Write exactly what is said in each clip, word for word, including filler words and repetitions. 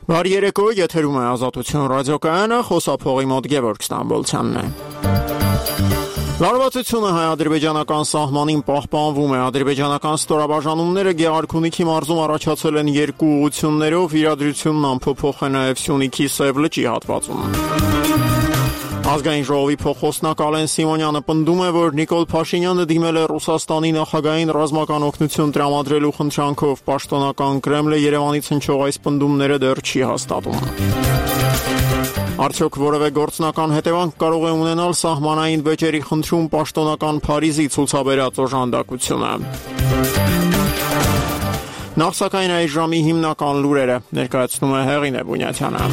Բարի երեկո, եթերում է Ազատություն ռադիոկայանը, խոսափողի մոտ Գևորգ Ստամբոլցյանն է։ Լարվածությունը հայ-ադրբեջանական սահմանին պահպանվում է։ Ադրբեջանական ստորաբաժանումները Գեղարքունիքի մարզում առաջացել են երկու ուղղություններով, իրադրությունն անփոփոխ է նաև Սյունիքի Սև լճի հատվածում։ Ազգային ժողովի փոխխոսնակ Ալեն Սիմոնյանը պնդում է, որ Նիկոլ Փաշինյանը դիմել է Ռուսաստանի նախագահին ռազմական օգնություն տրամադրելու խնդրանքով։ Պաշտոնական Կրեմլը Երևանից հնչող այս պնդումները դեռ չի հաստատում։ Արդյոք որևէ գործնական հետևանք կարող է ունենալ սահմանային վեճերի խնդրում պաշտոնական Փարիզի ցուցաբերած օժանդակությունը։ Նախ սակայն այս ժամի հիմնական լուրերը ներկայացնում է Հեղինե Բունյաթյանը։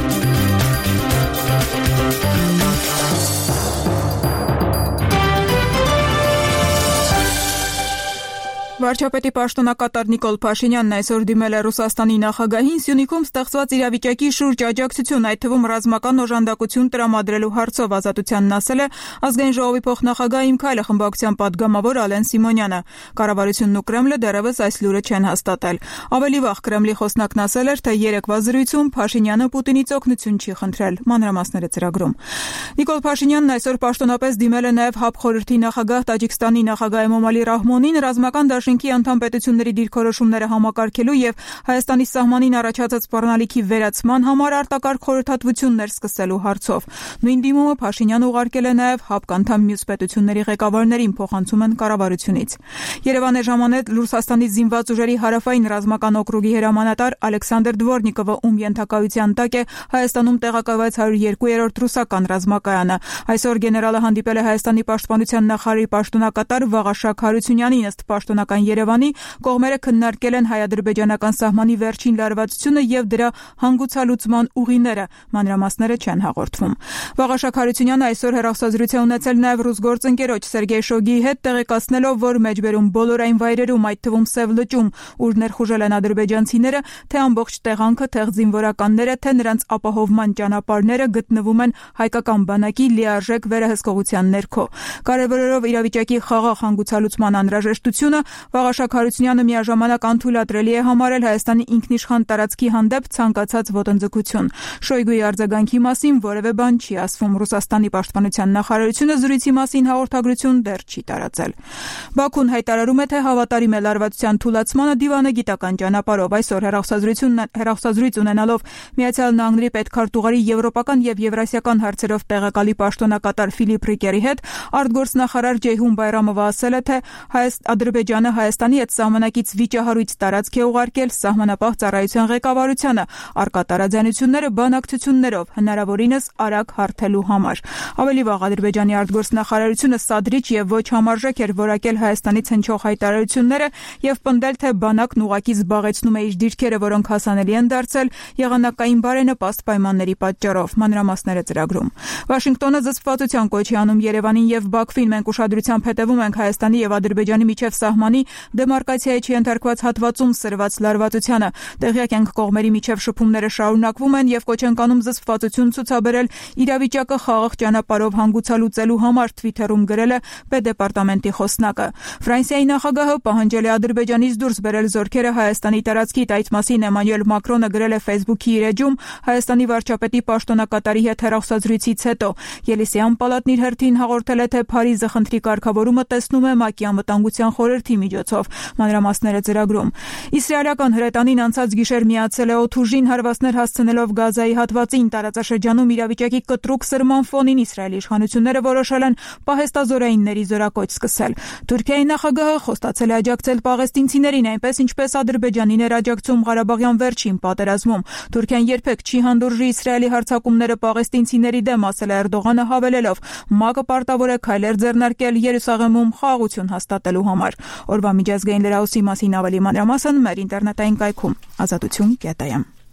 Վարչապետի պաշտոնակատար Նիկոլ Փաշինյանն այսօր դիմել է Ռուսաստանի նախագահին Սյունիքում ստեղծված իրավիճակի շուրջ աջակցություն, այդ թվում ռազմական օժանդակություն տրամադրելու հարցով։ Ազատությանն ասել է Ազգային ժողովի փոխնախագահ Իմ Քայլը խմբակցության պատգամավոր Ալեն Սիմոնյանը։ Կառավարությունն ու Կրեմլը դեռևս այս լուրը չեն հաստատել։ Ավելի վաղ Կրեմլի խոսնակն ասել էր, թե երեկվա զրույցում Փաշինյանը Պուտինից օգնություն չի խնդրել։ Մանրամասները ծրագրում։ Նիկոլ Փաշինյանն այսօր պաշտոնապես դիմել է նաև ՀԱՊ խորհրդի նախագահ Տաջիկստանի նախագահ Էմոմալի Ռահմոնին ռազմական Շենքի անդամ պետությունների դիրքորոշումները համակարգելու եւ Հայաստանի սահմանին առաջացած սպառնալիքի վերացման համար արտակարգ խորհրդատվություններ սկսելու հարցով։ Նույն դիմումը Փաշինյանը ուղարկել է նաեւ ՀԱՊԿ անդամ մյուս պետությունների ղեկավարներին, փոխանցում են կառավարությունից։ Երևան է ժամանել Ռուսաստանի զինված ուժերի հարավային ռազմական օկրուգի հրամանատար Ալեքսանդր Դվորնիկովը, ում ենթակայության տակ է Հայաստանում տեղակայված հարյուր երկու-րդ ռուսական ռազմակայանը։ Այսօր գեներալը հանդիպել է Հայաստանի պաշտպանության նախարարի պաշտոնակատար Վաղաշակ Հարությունյանին, ըստ պաշտոնական Երևանի կողմերը քննարկել են հայ-ադրբեջանական սահմանի վերջին լարվածությունը եւ դրա հանգուցալուծման ուղիները։ Մանրամասները չեն հաղորդվում։ Վաղաշակ Հարությունյանը այսօր հեռախոսազրույց է ունեցել նաեւ ռուս գործընկերոջ Սերգեյ Շոգիի հետ, տեղեկացնելով, որ մեջբերում բոլոր այն վայրերում, այդ թվում Սև լճում, ուր ներխուժել են ադրբեջանցիները, թե ամբողջ տեղանքը, թե զինվորականները, թե նրանց ապահովման ճանապարհները գտնվում են հայկական բանակի լիարժեք վերահսկողության ներքո։ Կարևորելով իրավիճակի խաղաղ հանգուցալուծման անհրաժեշտությունը, Վաղաշակ Հարությունյանը միաժամանակ անթույլատրելի է համարել Հայաստանի ինքնիշխան տարածքի հանդեպ ցանկացած ոտնձգություն։ Շոյգուի արձագանքի մասին որևէ բան չի ասվում։ Ռուսաստանի պաշտպանության նախարարությունը զրույցի մասին հաղորդագրություն դեռ չի տարածել։ Բաքուն հայտարարում է, թե հավատարիմ է լարվածության թուլացմանը դիվանագիտական ճանապարհով։ Այսօր հեռախոսազրույց ունենալով Միացյալ Նահանգների պետքարտուղարի եվրոպական եւ եվրասիական հարցերով տեղակալի պաշտոնակատար Ֆիլիպ Ռիկերի հետ արտգործնախարար Ջեյհուն Բայրամովը ասել է, թե Ադրբեջանը Հայաստանի հետ սահմանակից վիճահարույց տարածք է ուղարկել սահմանապահ ծառայության ղեկավարությանը առկա տարաձայնությունները բանակցություններով հնարավորինս արագ հարթելու համար։ Ավելի վաղ Ադրբեջանի արտգործնախարարությունը սադրիչ եւ ոչ համարժեք էր որակել Հայաստանից հնչող հայտարարությունները եւ պնդել, թե բանակն ուղղակի զբաղեցնում է իր դիրքերը, որոնք հասանելի են դարձել եղանակային բարենպաստ պայմանների պատճառով։ Մանրամասները ծրագրում։ Վաշինգտոնը զսպվածության կոչի անում Երևանին եւ Բաքվին։ Մենք ուշադրությամբ հետևում ենք Հայաստանի եւ Ադրբեջանի միջև սահմանի դեմարկացիայի չենթարկված հատվածում սրված լարվածությանը։ Տեղյակ ենք կողմերի միջև շփումները շարունակվում են եւ կոչ են կանում զսպվածություն ցուցաբերել իրավիճակը խաղաղ ճանապարհով հանգուցալուծելու համար, Twitter-ում գրել է Պետդեպարտամենտի խոսնակը։ Ֆրանսիայի նախագահը պահանջել է Ադրբեջանից դուրս բերել զորքերը Հայաստանի տարածքից։ Այդ մասին Էմանուել Մակրոնը գրել է Facebook-ի իր էջում Հայաստանի վարչապետի պաշտոնակատարի հետ հեռախոսազրույցից հետո։ Ելիսեյան պալատն իր հերթին հաղորդել է, թե Փարիզը խնդրի կարգավորումը տեսնում է ՄԱԿ-ի անվտանգության խորհրդի միջոցով։ Մանրամասները ծրագրում։ Իսրայելական հրետանին անցած գիշեր միացել է օդուժին հարվածներ հասցնելով Գազայի հատվածին։ Տարածաշրջանում իրավիճակի կտրուկ սրման ֆոնին Իսրայելի իշխանությունները որոշել են պահեստազորայինների զորակոչ սկսել։ Թուրքիայի նախագահը խոստացել է աջակցել պաղեստինցիներին, այնպես ինչպես Ադրբեջանին էր աջակցում Ղարաբաղյան վերջին պատերազմում։ Թուրքիան երբեք չի հանդուրժի Իսրայելի հարձակումները պաղեստինցիների դեմ, ասել է Էրդողանը, հավելելով. ՄԱԿ-ը պարտավոր է քայլեր ձեռնարկել Երուսաղեմում խաղաղություն հաստատելու համար։ Օրվա միջազգային լրահոսի մասին ավելի մանրամասն մեր ինտերնետային կայքում ազատություն կետ այ էմ։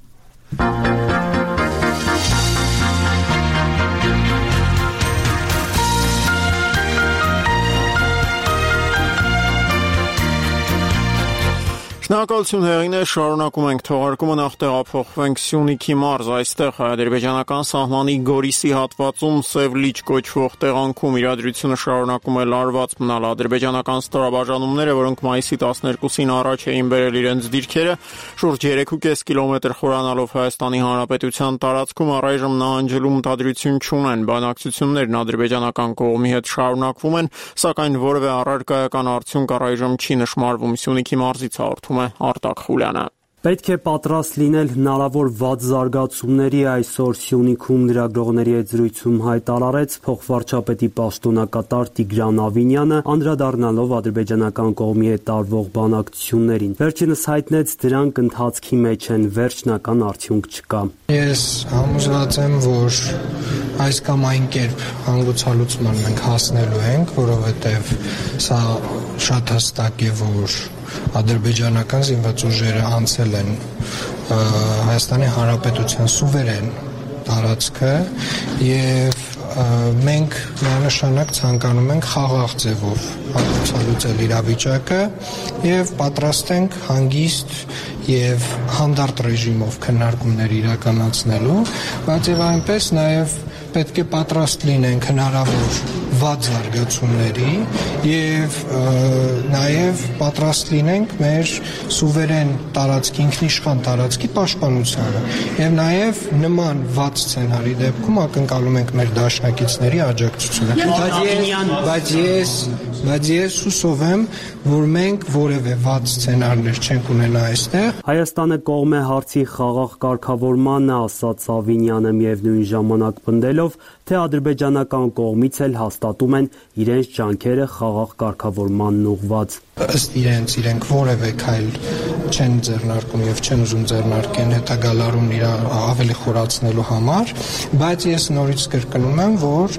Շնորհակալություն հեղինե, շարունակում ենք թողարկումը, նախ տեղափոխվենք Սյունիքի մարզ, այստեղ հայ-ադրբեջանական սահմանի Գորիսի հատվածում Սևլիչ կոչվող տեղանքում իրադրությունը շարունակում է լարված մնալ ադրբեջանական ստորաբաժանումները, որոնք մայիսի տասներկուսին առաջ էին բերել իրենց դիրքերը, շուրջ երեք ու կես կիլոմետր խորանալով Հայաստանի Հանրապետության տարածքում առայժմ նահանջելու մտադրություն չունեն, բանակցություններն ադրբեջանական կողմի հետ շարունակվում են, սակայն որևէ առարկայական արդյունք առայժմ չի նշմարվում։ Սյունիքի մարզից հաղորդում է Արտակ Խուլյանը։ Պետք է պատրաստ լինել հնարավոր վատ զարգացումների, այսօր Սյունիքում լրագրողների հետ զրույցում հայտարարեց փոխվարչապետի պաշտոնակատար Տիգրան Ավինյանը, անդրադառնալով ադրբեջանական կողմի հետ տարվող բանակցություններին։ Վերջինս հայտնեց, դրանք ընթացքի մեջ են, վերջնական արդյունք չկա։ Ես համոզված եմ, որ այս կամ այն կերպ հանգուցալուծման մենք հասնելու ենք, որովհետև սա շատ հստակ է, որ ադրբեջանական զինված ուժերը անցել են Հայաստանի Հանրապետության սուվերեն տարածքը եւ մենք միանշանակ ցանկանում ենք խաղաղ ձևով հանգուցալուծել իրավիճակը եւ պատրաստ ենք հանգիստ եւ հանդարտ ռեժիմով քննարկումներ իրականացնելու, բայց եւ այնպես նաեւ պետք է պատրաստ լինենք հնարավոր վատ զարգացումների եւ նաեւ պատրաստ լինենք մեր սուվերեն տարածքի, ինքնիշխան տարածքի պաշտպանությանը եւ նաեւ նման վատ սցենարի դեպքում ակնկալում ենք մեր դաշնակիցների աջակցությունը։ Բայց ես բայց ես հուսով եմ, որ մենք որևէ վատ սցենարներ չենք ունենա այստեղ։ Հայաստանը կողմ է հարցի խաղաղ կարգավորմանը, ասաց Ավինյանը, միևնույն ժամանակ պնդելով, թե ադրբեջանական կողմից էլ հաստատում են իրենց ջանքերը խաղաղ կարգավորմանն ուղղված։ Ըստ իրենց իրենք որևէ քայլ չեն ձեռնարկում եւ չեն ուզում ձեռնարկեն հետագա լարումն իր ավելի խորացնելու համար, բայց ես նորից կրկնում եմ, որ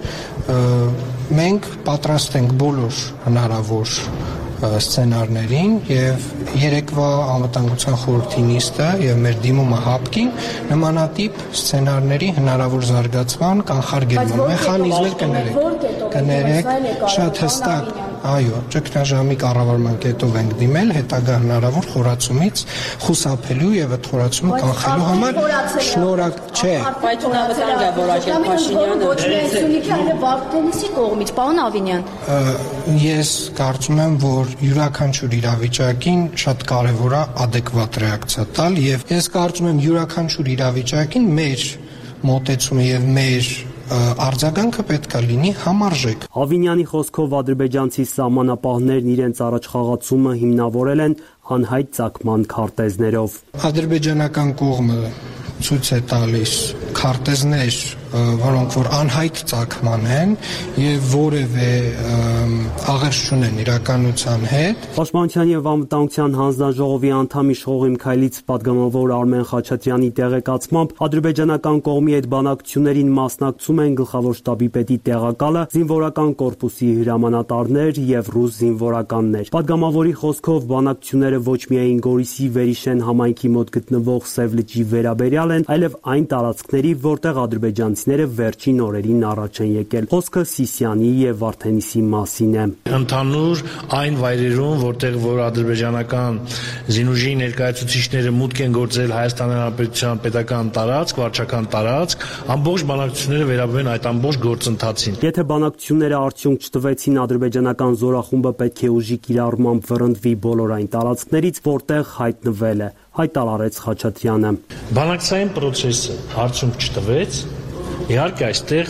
մենք պատրաստ ենք բոլոր հնարավոր սցենարներին եւ երեկվա անվտանգության խորհրդի նիստը եւ մեր դիմումը հապկին նմանատիպ սցենարների հնարավոր զարգացման կանխարգելման մեխանիզմներ կներեք կներեք շատ հստակ այո ճգնաժամի կառավարման կետով ենք դիմել հետագա հնարավոր խորացումից խուսափելու եւ այդ խորացումը կանխելու համար շնորհակ չէ պայթունավտանգ է որակել Փաշինյանը ոչ միայն Սյունիքի այլև Վարդենիսի կողմից պարոն Ավինյան ես կարծում եմ որ յուրաքանչյուր իրավիճակին շատ կարևոր է adekvat ռեակցիա տալ եւ ես կարծում եմ յուրաքանչյուր իրավիճակին մեր մոտեցումը եւ մեր արձագանքը պետք է լինի համարժեք։ Ավինյանի խոսքով ադրբեջանցի սահմանապահներն իրենց առաջխաղացումը հիմնավորել են անհայտ ծագման քարտեզներով։ Ադրբեջանական կողմը ցույց է տալիս քարտեզներ, որոնք որ անհայտ ծագման են եւ որևէ աղերս չունեն իրականության հետ։ Պաշտպանության եւ անվտանգության հանձնաժողովի անդամ Իշխող Միքայելից պատգամավոր Արմեն Խաչատրյանի տեղեկացմամբ ադրբեջանական կողմի հետ բանակցություններին մասնակցում են գլխավոր շտաբի պետի տեղակալը, զինվորական կորպուսի հրամանատարներ եւ ռուս զինվորականներ։ Պատգամավորի խոսքով բանակցությունները ոչ միայն Գորիսի Վերիշեն համայնքի մոտ գտնվող Սևլիճի վերաբերյալ են, այլև այն տարածքների, որտեղ ադրբեջանցիները վերջին օրերին առաջ են եկել։ Խոսքը Սիսիանի եւ Վարդենիսի մասին է։ Ընդհանուր այն վայրերում, որտեղ որ ադրբեջանական զինուժի ներկայացուցիչները մուտք են գործել Հայաստանի Հանրապետության պետական տարածք, վարչական տարածք, ամբողջ բանակցությունները վերաբերեն այդ ամբողջ գործընթացին։ Եթե բանակցությունները արդյունք չտվեցին, ադրբեջանական զորախումբը պետք է ուժի կիրառմամբ վռնդվի բոլոր այն տարածքներից, որտեղ հայտնվել է, հայտարարեց Խաչատրյանը։ Բանակցային process-ը արդյունք չտվեց, իհարկե այստեղ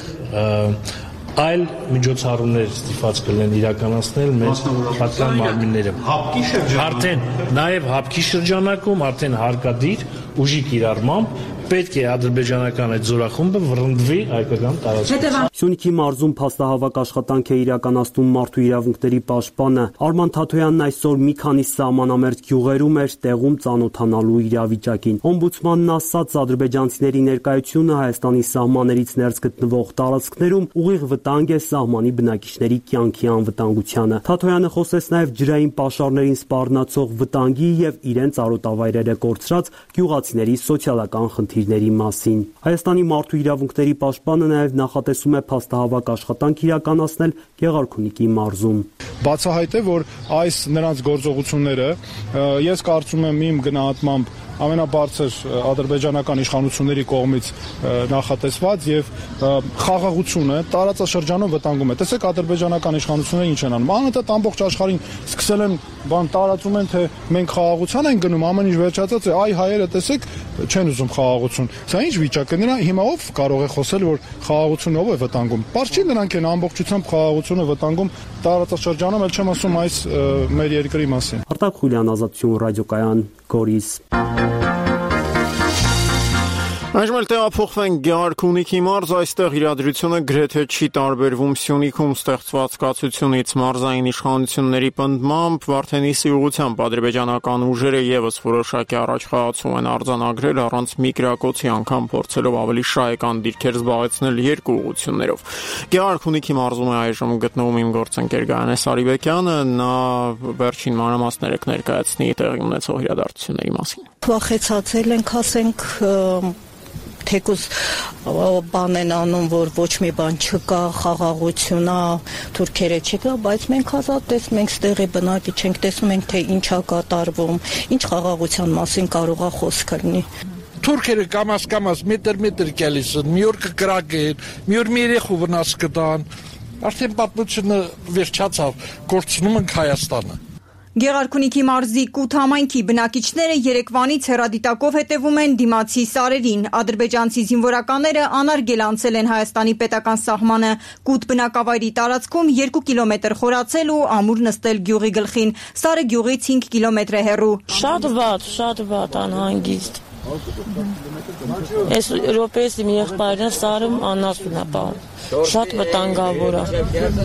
այլ միջոցառումներ ստիպված կլինեն իրականացնել մեր պատկան մարմինները։ Արդեն նաև հապկի շրջանակում, արդեն հարկադիր ուժի կիրառմամբ պետք է ադրբեջանական այդ զորախումբը վռնդվի հայկական տարածքում։ Սյունիքի մարզում փաստահավաք աշխատանք է իրականացնում մարդու իրավունքների պաշտպանը Արման Թաթոյանն այսօր մի քանի սահմանամերձ գյուղերում էր տեղում ծանոթանալու իրավիճակին։ Օմբուդսմանն ասաց, ադրբեջանցիների ներկայությունը Հայաստանի սահմաններից ներս գտնվող տարածքներում ուղիղ վտանգ է սահմանի բնակիչների կյանքի անվտանգությանը։ Թաթոյանը խոսեց նաև ջրային պաշարներին սպառնացող վտանգի եւ իրենց արոտավայրերը կորցրած գյուղացիների սոցիալական խնդիրների մասին։ Հայաստանի մարդու իրավունքների պաշտպանը նաև նախատեսում է փաստահավաք աշխատանք իրականացնել Գեղարքունիքի մարզում։ Բացահայտ է, որ այս նրանց գործողությունները ես կարծում եմ իմ գնահատմամբ ամենաբարձր ադրբեջանական իշխանությունների կողմից նախատեսված եւ խաղաղությունը տարածաշրջանում վտանգում է։ Տեսեք ադրբեջանական իշխանությունները ինչ են անում։ Անընդհատ ամբողջ աշխարհին սկսել են բան տարածում են, թե մենք խաղաղության ենք գնում, ամեն ինչ վերջացած է, այ հայերը տեսեք չեն ուզում խաղաղություն։ Սա ինչ վիճակ է, նրա հիմա ով կարող է խոսել, որ խաղաղությունը ով է վտանգում։ Պարզ չի, նրանք են ամբողջությամբ խաղաղությունը վտանգում տարածաշրջանում, ել չեմ ասում այս մեր երկրի մասին։ Արտակ Խուլյան, Ազատություն ռադիոկայան, Գորիս։ Այժմ էլ տեղափոխվենք Գեղարքունիքի մարզ, այստեղ իրադրությունը գրեթե չի տարբերվում Սյունիքում ստեղծված կացությունից։ Մարզային իշխանությունների պնդմամբ Վարդենիսի ուղղությամբ ադրբեջանական ուժերը եւս որոշակի առաջխաղացում են արձանագրել առանց մի կրակոցի, անգամ փորձելով ավելի շահեկան դիրքեր զբաղեցնել երկու ուղղություններով։ Գեղարքունիքի մարզում է այժմ գտնվում իմ գործընկեր Գայանե Սարիբեկյանը, նա վերջին մանրամասները կներկայացնի տեղի ունեցող իրադարձությունների մասին։ Վախեցածել ենք, ասենք թեկուզ բան են անում, որ ոչ մի բան չկա, խաղաղություն է, թուրքերը չկա, բայց մենք ազատ ենք, մենք ստեղի բնակիչ ենք, տեսնում ենք, թե ինչ է կատարվում, ինչ խաղաղության մասին կարող է խոսք լինի։ Թուրքերը կամաց կամաց մետր-մետր գալիս են, մի օր կկրակեն, մի օր մի երեխու վնաս կտան, արդեն պատմությունը վերջացավ, կորցնում ենք Հայաստանը։ Գեղարքունիքի մարզի Կութ համայնքի բնակիչները երեկվանից հեռադիտակով հետևում են դիմացի սարերին։ Ադրբեջանցի զինվորականները անարգել անցել են Հայաստանի պետական սահմանը։ Կութ բնակավայրի տարածքում երկու կիլոմետր խորացել ու ամուր նստել գյուղի գլխին։ Սարը գյուղից հինգ կիլոմետր է հեռու։ Շատ վատ, շատ վատ, անհանգիստ։ Այս Եվրոպայից իմ եղբայրն սարում անասուն է պահում։ Շատ վտանգավոր է։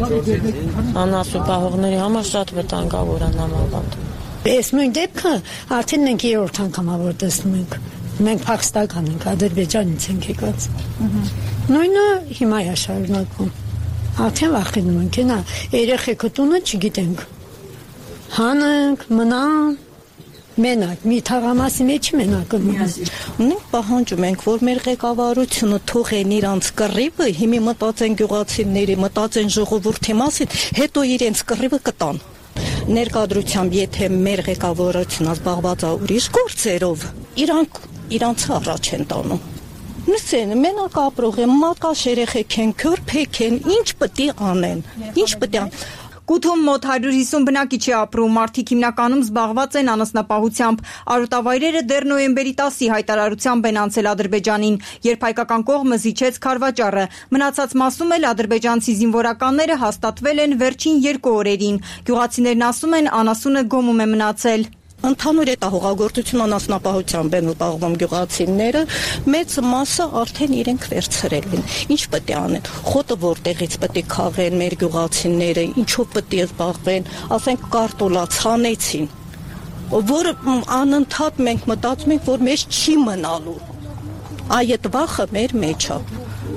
Անասուն պահողների համար շատ վտանգավոր է նամավանդ։ Այս նույն դեպքը արդեն մենք երրորդ անգամ որ տեսնում ենք։ Մենք Փախստական ենք, Ադրբեջանից ենք եկած։ Նույնը հիմա է շարունակվում։ Արդեն վախենում ենք, նա երեխեքը տունը չգիտենք։ Հանենք, մնան Մենակ, մի թաղամասի մեջ մենակ ունենք պահանջում ենք, որ մեր ղեկավարությունը թողեն իրանց կռիվը, հիմի մտածեն գյուղացիների, մտածեն ժողովրդի մասին, հետո իրենց կռիվը կտան։ Ներկայությամբ, եթե մեր ղեկավարությունը զբաղված է ուրիշ գործերով, իրանք իրանց առաջ են տանում։ Նսեն, մենակ ապրող են, մակաշ երեխեք են, քրփեք են, ինչ պետք է անեն, ինչ պետք է անեն։ Կութում մոտ հարյուր հիսուն բնակիչ է ապրում, մարդիկ հիմնականում զբաղված են անասնապահությամբ։ Արոտավայրերը դեռ նոյեմբերի տասի հայտարարությամբ են անցել Ադրբեջանին, երբ հայկական կողմը զիջեց քարվաճառը։ Մնացած մասում էլ ադրբեջանցի զինվորականները հաստատվել են վերջին երկու օրերին։ Գյուղացիներն ասում են, անասունը գոմում է մնացել։ Ընդհանուր հետահողագործություն անասնապահությամբ են զբաղվում գյուղացիները, մեծ մասը արդեն իրենք վերցրել են։ Ինչ պետք է անեն։ Խոտը որտեղից պետք է քաղեն մեր գյուղացիները, ինչով պետք է զբաղվեն, ասենք կարտոլա ցանեցին, որ անընդհատ մենք մտածում ենք, որ մեզ չի մնալու։ Այդ վախը մեր մեջ է։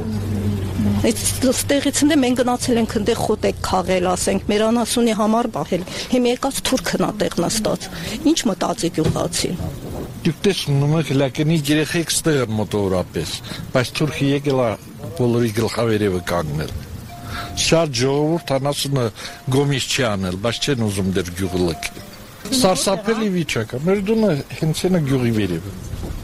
Այստեղից ընդ մենք գնացել ենք ընդ խոտ եք քաղել, ասենք, մեր անասունի համար բահել։ Հիմա եկած թուրքն է տեղ նստած։ Ինչ մտածի գյուղացին։ Դուք տեսնում եք լակենի երեխեք ստեղ մոտավորապես, բայց թուրքը եկել է բոլորի գլխավերևը կանգնել։ Շատ ժողովուրդ անասունը գոմից չի անել, բայց չեն ուզում դեռ գյուղը լքել։ Սարսափելի վիճակ է, մեր տունը հենց այնա գյուղի վերևը։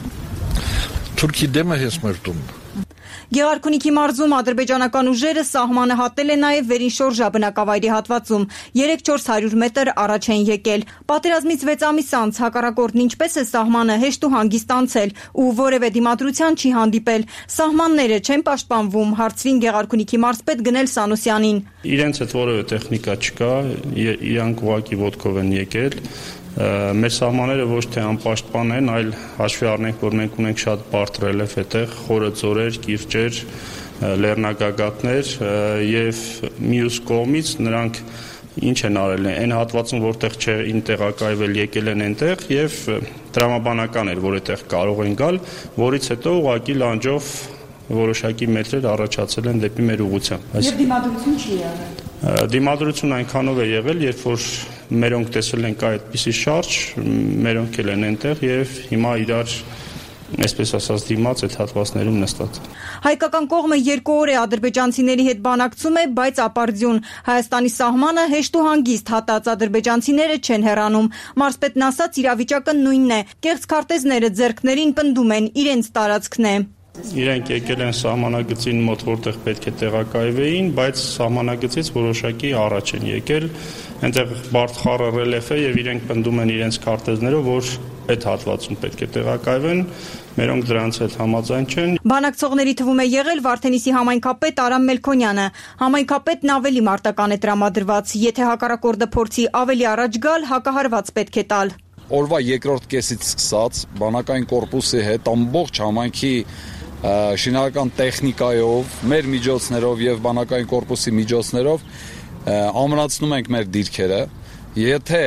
Թուրքի դեմը հենց մեր տունն է։ Գեղարքունիքի մարզում ադրբեջանական ուժերը սահմանը հատել են նաև Վերին-Շորժա բնակավայրի հատվածում, երեք-չորս հարյուր մետր առաջ են եկել։ Պատերազմից վեց ամիս անց հակառակորդն ինչպես է սահմանը հեշտ ու հանգիստ անցել ու որևէ դիմադրության չի հանդիպել։ Սահմանները չեն պաշտպանվում, հարցրին Գեղարքունիքի մարզպետ Գնել Սանոսյանին։ Իրենց հետ որևէ տեխնիկա չկա, իրանք ուղղակի ոտքով են եկել։ Մեր սահմանները ոչ թե անպաշտպան են, այլ հաշվի առնենք, որ մենք ունենք շատ բարդ ռելիեֆ այդտեղ, խորը ձորեր, կիրճեր, լեռնագագաթներ եւ մյուս կողմից նրանք ինչ են արել, այն հատվածում, որտեղ չէին տեղակայվել, եկել են այնտեղ եւ տրամաբանական էր, որ այդտեղ կարող են գալ, որից հետո ուղղակի լանջով որոշակի մետրեր առաջացել են դեպի մեր ուղղությամբ։ Եվ դիմադրություն չի եղել։ Դիմադրություն այնքանով է եղել, երբ որ մերոնք տեսել են կա այդպիսի շարժ, մերոնք էլ են այնտեղ եւ հիմա իրար այսպես ասած դիմաց այդ հատվածներում նստած։ Հայկական կողմը երկու օր է ադրբեջանցիների հետ բանակցում է, բայց ապարդյուն Հայաստանի սահմանը հեշտ ու հանգիստ հատած ադրբեջանցիները չեն հեռանում։ Մարզպետն ասաց, իրավիճակը նույնն է։ Կեղծ քարտեզները ձեռքներին պնդում են, իրենց տարածքն է։ Իրենք եկել են սահմանագծին մոտ, որտեղ պետք է տեղակայվեին, բայց սահմանագծից որոշակի առաջ են եկել, այնտեղ բարդ խառը ռելիեֆ է եւ իրենք պնդում են իրենց քարտեզներով, որ այդ հատվածում պետք է տեղակայվեն, մերոնք դրանց հետ համաձայն չեն։ Բանակցողների թվում է եղել Վարդենիսի համայնքապետ Արամ Մելքոնյանը։ Համայնքապետն ավելի մարտական է տրամադրված, եթե հակառակորդը փորձի ավելի առաջ գալ, հակահարված պետք է տալ։ Օրվա երկրորդ կեսից սկսած բանակային կորպուսի հետ ամբողջ համայնքի շինարարական տեխնիկայով, մեր միջոցներով եւ բանակային կորպուսի միջոցներով ամրացնում ենք մեր դիրքերը։ Եթե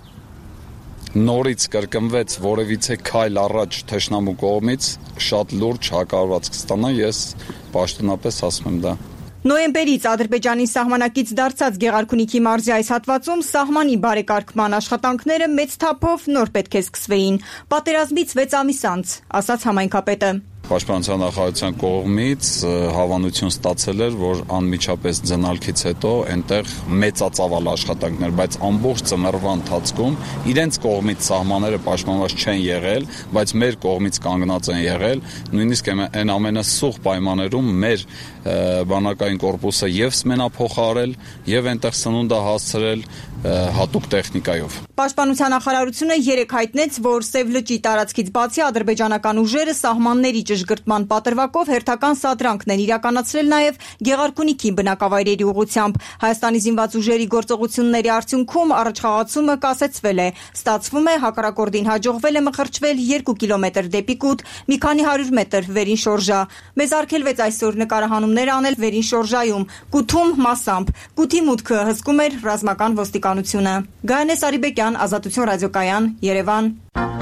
նորից կրկնվեց որևիցե քայլ առաջ թշնամու կողմից, շատ լուրջ հակառակ կստանա, ես պաշտոնապես ասում եմ դա։ Նոյեմբերից Ադրբեջանի սահմանակից դարձած Գեղարքունիքի մարզի այս հատվածում սահմանի բարեկարգման աշխատանքները մեծ թափով նոր պետք է սկսվեին։ Պատերազմից վեց ամիս անց, ասաց համայնքապետը։ Պաշտպանության նախարարության կողմից հավանություն ստացել էր, որ անմիջապես ձնալքից հետո այնտեղ մեծածավալ աշխատանքներ, բայց ամբողջ ծմերվա ընթացքում իրենց կողմից սահմանները պաշտպանված չեն եղել, բայց մեր կողմից կանգնած են եղել, նույնիսկ այն ամենասուղ պայմաններում մեր բանակային կորպուսը եւ սմենափոխարել եւ այնտեղ սնունդ հասցրել հատուկ տեխնիկայով։ Պաշտպանության նախարարությունը երեկ հայտնեց, որ Սև լճի տարածքից բացի ադրբեջանական ուժերը սահմանների ճշգրտման պատրվակով հերթական սադրանքն են իրականացրել նաև Գեղարքունիքի բնակավայրերի ուղղությամբ։ Հայաստանի զինված ուժերի գործողությունների արդյունքում առաջխաղացումը կասեցվել է։ Ստացվում է, հակառակորդին հաջողվել է մխրճվել երկու կիլոմետր դեպի կուտ, մի քանի հարյուր մետր վերին շորժա։ Մեզ արգելվեց այսօր նկարահանումներ անել վերին շորժայում, կուտում մասամբ։ Կուտի մուտքը հսկում էր ռազմական ոստիկանությունը։ Գայանե Սարիբեկյան, Ազատություն ռադիոկայան, Երևան։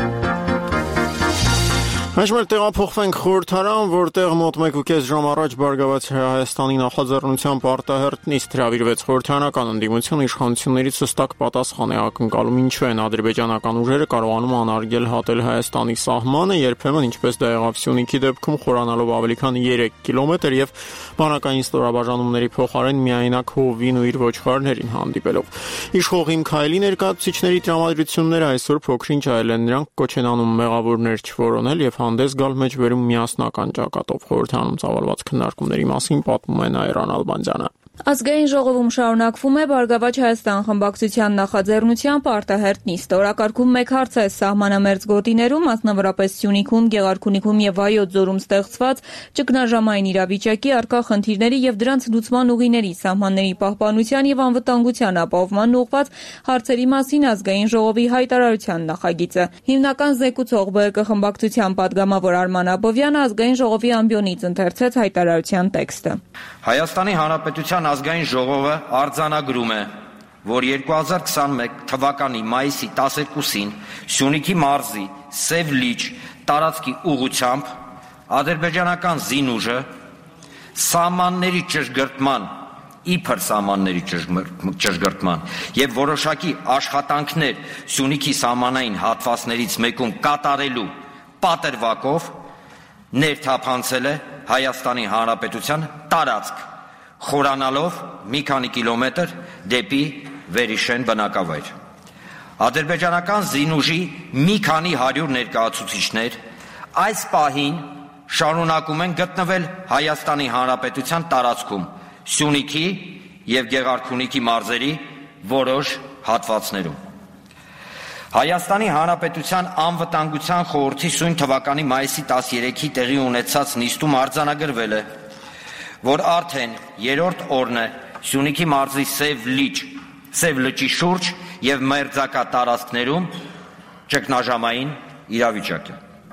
Այժմ տեղափոխվենք խորհրդարան, որտեղ մոտ մեկ ու կես ժամ առաջ Բարգավաճ Հայաստանի նախաձեռնությամբ արտահերթ նիստ հրավիրվեց խորհրդարանական ընդդիմություն իշխանություններից հստակ պատասխան է ակնկալում, ինչու են ադրբեջանական ուժերը կարողանում անարգել հատել Հայաստանի սահմանը, երբեմն ինչպես դա եղավ Սյունիքի դեպքում, խորանալով ավելի քան երեք կիլոմետր եւ բանակային ստորաբաժանումների փոխարեն միայնակ հովին ու իր ոչխարներին հանդիպելով։ Իշխող Իմ քայլի ներկայացուցիչների տրամադրությունները այսօր փոքրինչ այլ են, նրանք կոչ են անում մեղավորներ չորոնել եւ հանդես գալ մեջբերում միասնական ճակատով։ Խորհրդարանում ծավալված քննարկումների մասին պատմում է Նայրան Ալբանդյանը։ Ազգային ժողովում շարունակվում է Բարգավաճ Հայաստան խմբակցության նախաձեռնությամբ արտահերթ նիստ։ Օրակարգում մեկ հարց է սահմանամերձ գոտիներում, մասնավորապես Սյունիքում, Գեղարքունիքում եւ Վայոց ձորում ստեղծված ճգնաժամային իրավիճակի առկա խնդիրների եւ դրանց լուծման ուղիների, սահմանների պահպանության եւ անվտանգության ապահովման ուղղված հարցերի մասին Ազգային ժողովի հայտարարության նախագիծը։ Հիմնական զեկուցող ԲՀԿ խմբակցության падգամավոր Արման Աբովյանը Ազգային ժողովի ամբիոնից ընթերցեց հայտարարության տեքստը։ Հայաստանի Հանրապետության Ազգային ժողովը արձանագրում է, որ երկու հազար քսաներկու թվականի մայիսի տասներկուսին Սյունիքի մարզի Սև լիճ տարածքի ուղղությամբ ադրբեջանական զինուժը սահմանների ճշգրտման, իբր սահմանների ճշգրտման եւ որոշակի աշխատանքներ Սյունիքի սահմանային հատվածներից մեկում կատարելու պատրվակով ներթափանցել է Հայաստանի Հանրապետության տարածք, խորանալով մի քանի կիլոմետր դեպի Վերիշեն բնակավայր։ Ադրբեջանական զինուժի մի քանի հարյուր ներկայացուցիչներ այս պահին շարունակում են գտնվել Հայաստանի Հանրապետության տարածքում, Սյունիքի եւ Գեղարքունիքի մարզերի որոշ հատվածներում։ Հայաստանի Հանրապետության անվտանգության խորհրդի սույն թվականի մայիսի տասներեքի տեղի ունեցած նիստում արձանագրվել է, որ արդեն երրորդ օրն է Սյունիքի մարզի Սև լիճ, Սև լճի շուրջ եւ մերձակա տարածքներում ճգնաժամային իրավիճակ է։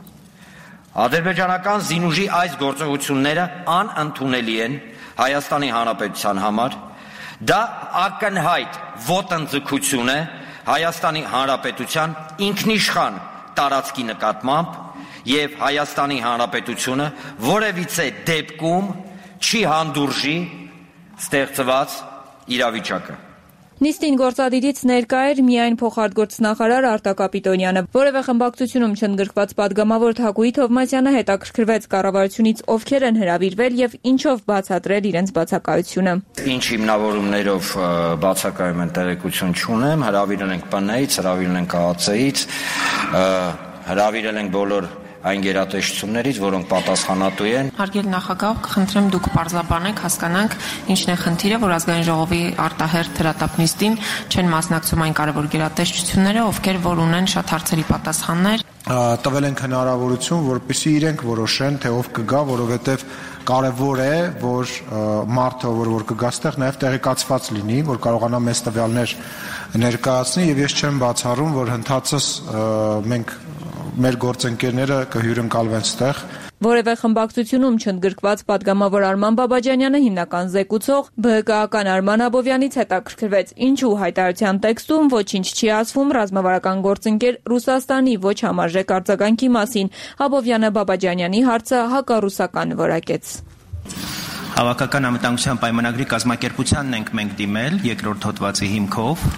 Ադրբեջանական զինուժի այս գործողությունները անընդունելի են Հայաստանի Հանրապետության համար, դա ակնհայտ ոտնձգություն է Հայաստանի Հանրապետության ինքնիշխան տարածքի նկատմամբ եւ Հայաստանի Հանրապետությունը որևիցե դեպքում չի հանդուրժի ստեղծված իրավիճակը։ Նիստին գործադիրից ներկա էր միայն փոխարտգործնախարար Արտակ Ապիտոնյանը, որևէ խմբակցությունում չընդգրկված պատգամավոր Թակուհի Թովմասյանը հետաքրքրվեց կառավարությունից ովքեր են հրավիրվել եւ ինչով բացատրել իրենց բացակայությունը։ Ինչ հիմնավորումներով բացակայում են տեղեկություն չունեմ, հրավիրել ենք Պ Ն-ից, հրավիրել ենք Ա Ց Ից, հրավիրել ենք բոլոր այն գերատեսչություններից, որոնք պատասխանատու են։ Հարգելի նախագահ, կխնդրեմ դուք պարզաբանեք, հասկանանք ինչն է խնդիրը, որ ազգային ժողովի արտահերթ հրատապ նիստին չեն մասնակցում այն կարևոր գերատեսչությունները, ովքեր որ ունեն շատ հարցերի պատասխաններ։ Տվել ենք հնարավորություն, որպեսզի իրենք որոշեն, թե ով կգա, որովհետև կարևոր է, որ մարդը, որ որ կգա ստեղ, նաև տեղեկացված լինի, որ կարողանա մեծ տվյալներ ներկայացնի, եւ ես չեմ բացառում, որ հնդածս մենք մեր գործընկերները կհյուրընկալվեն ստեղ։ Որևէ խմբակցությունում չընդգրկված պատգամավոր Արման Բաբաջանյանը հիմնական զեկուցող Բ Հ Կ-ական Արման Աբովյանից հետաքրքրվեց, ինչու հայտարարության տեքստում ոչինչ չի ասվում ռազմավարական գործընկեր Ռուսաստանի ոչ համարժեք արձագանքի մասին։ Աբովյանը Բաբաջանյանի հարցը հակառուսական որակեց։ Հավաքական անվտանգության պայմանագրի կազմակերպությանն ենք մենք դիմել երկրորդ հոդվածի հիմքով։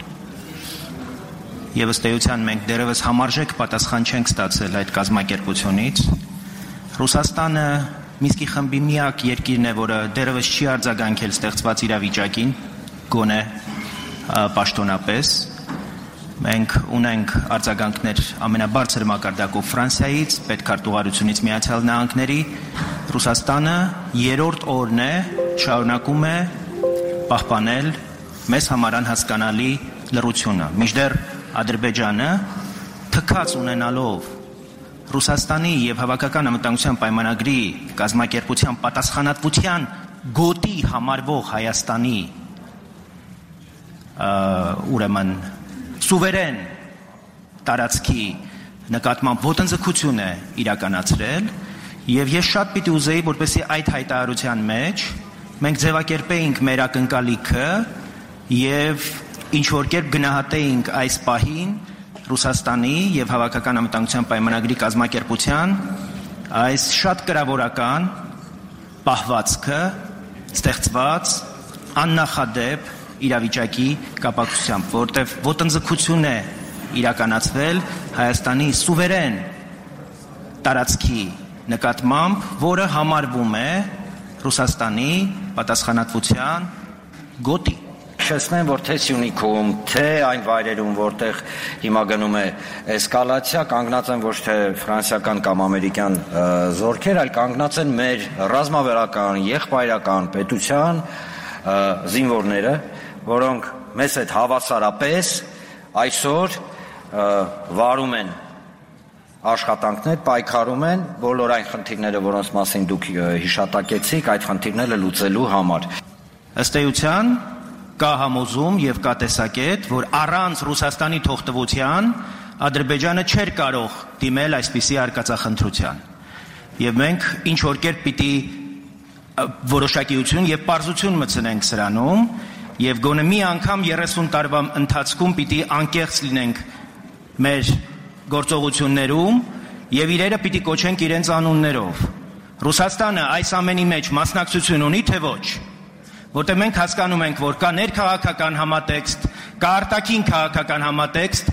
Եվ ըստ էության մենք դեռևս համարժեք պատասխան չենք ստացել այդ կազմակերպությունից։ Ռուսաստանը Մինսկի խմբի միակ երկիրն է, որը դեռևս չի արձագանքել ստեղծված իրավիճակին, գոնե պաշտոնապես։ Մենք ունենք արձագանքներ ամենաբարձր մակարդակով Ֆրանսիայից, պետքարտուղարությունից Միացյալ Նահանգների։ Ռուսաստանը երրորդ օրն է շարունակում է պահպանել մեզ համար անհասկանալի լռությունը։ Մինչդեռ Ադրբեջանը թքած ունենալով Ռուսաստանի եւ Հավաքական անվտանգության պայմանագրի կազմակերպության պատասխանատվության գոտի համարվող Հայաստանի ուրեմն սուվերեն տարածքի նկատմամբ ոտնձգություն է իրականացրել եւ ես շատ պիտի ուզեի, որպեսզի այդ հայտարարության մեջ մենք ձևակերպեինք մեր ակնկալիքը եւ ինչ որ կերպ գնահատեինք այս պահին Ռուսաստանի եւ Հավաքական անվտանգության պայմանագրի կազմակերպության այս շատ կրավորական պահվածքը ստեղծված աննախադեպ իրավիճակի կապակցությամբ, որտեղ ոտնձգություն է իրականացվել Հայաստանի սուվերեն տարածքի նկատմամբ, որը համարվում է Ռուսաստանի պատասխանատվության գոտի։ Հիշեցնեմ, որ թե Սյունիքում, թե այն վայրերում, որտեղ հիմա գնում է էսկալացիա, կանգնած են ոչ թե ֆրանսիական կամ ամերիկյան զորքեր, այլ կանգնած են մեր ռազմավարական, եղբայրական պետության զինվորները, որոնք մեզ հետ հավասարապես այսօր վարում են աշխատանքներ, պայքարում են բոլոր այն խնդիրները, որոնց մասին դուք հիշատակեցիք, այդ խնդիրները լուծելու համար։ Ըստ էության կա համոզում եւ կա տեսակետ, որ առանց Ռուսաստանի թողտվության Ադրբեջանը չէր կարող դիմել այսպիսի արկածախնդրության։ Եվ մենք ինչ որ կերպ պիտի որոշակիություն եւ պարզություն մտցնենք սրանում եւ գոնե մի անգամ երեսուն տարվա ընթացքում պիտի անկեղծ լինենք մեր գործողություններում եւ իրերը պիտի կոչենք իրենց անուններով։ Ռուսաստանը այս ամենի մեջ մասնակցություն ունի թե ոչ։ Որտեղ մենք հասկանում ենք, որ կա ներքաղաքական համատեքստ, կա արտաքին քաղաքական համատեքստ։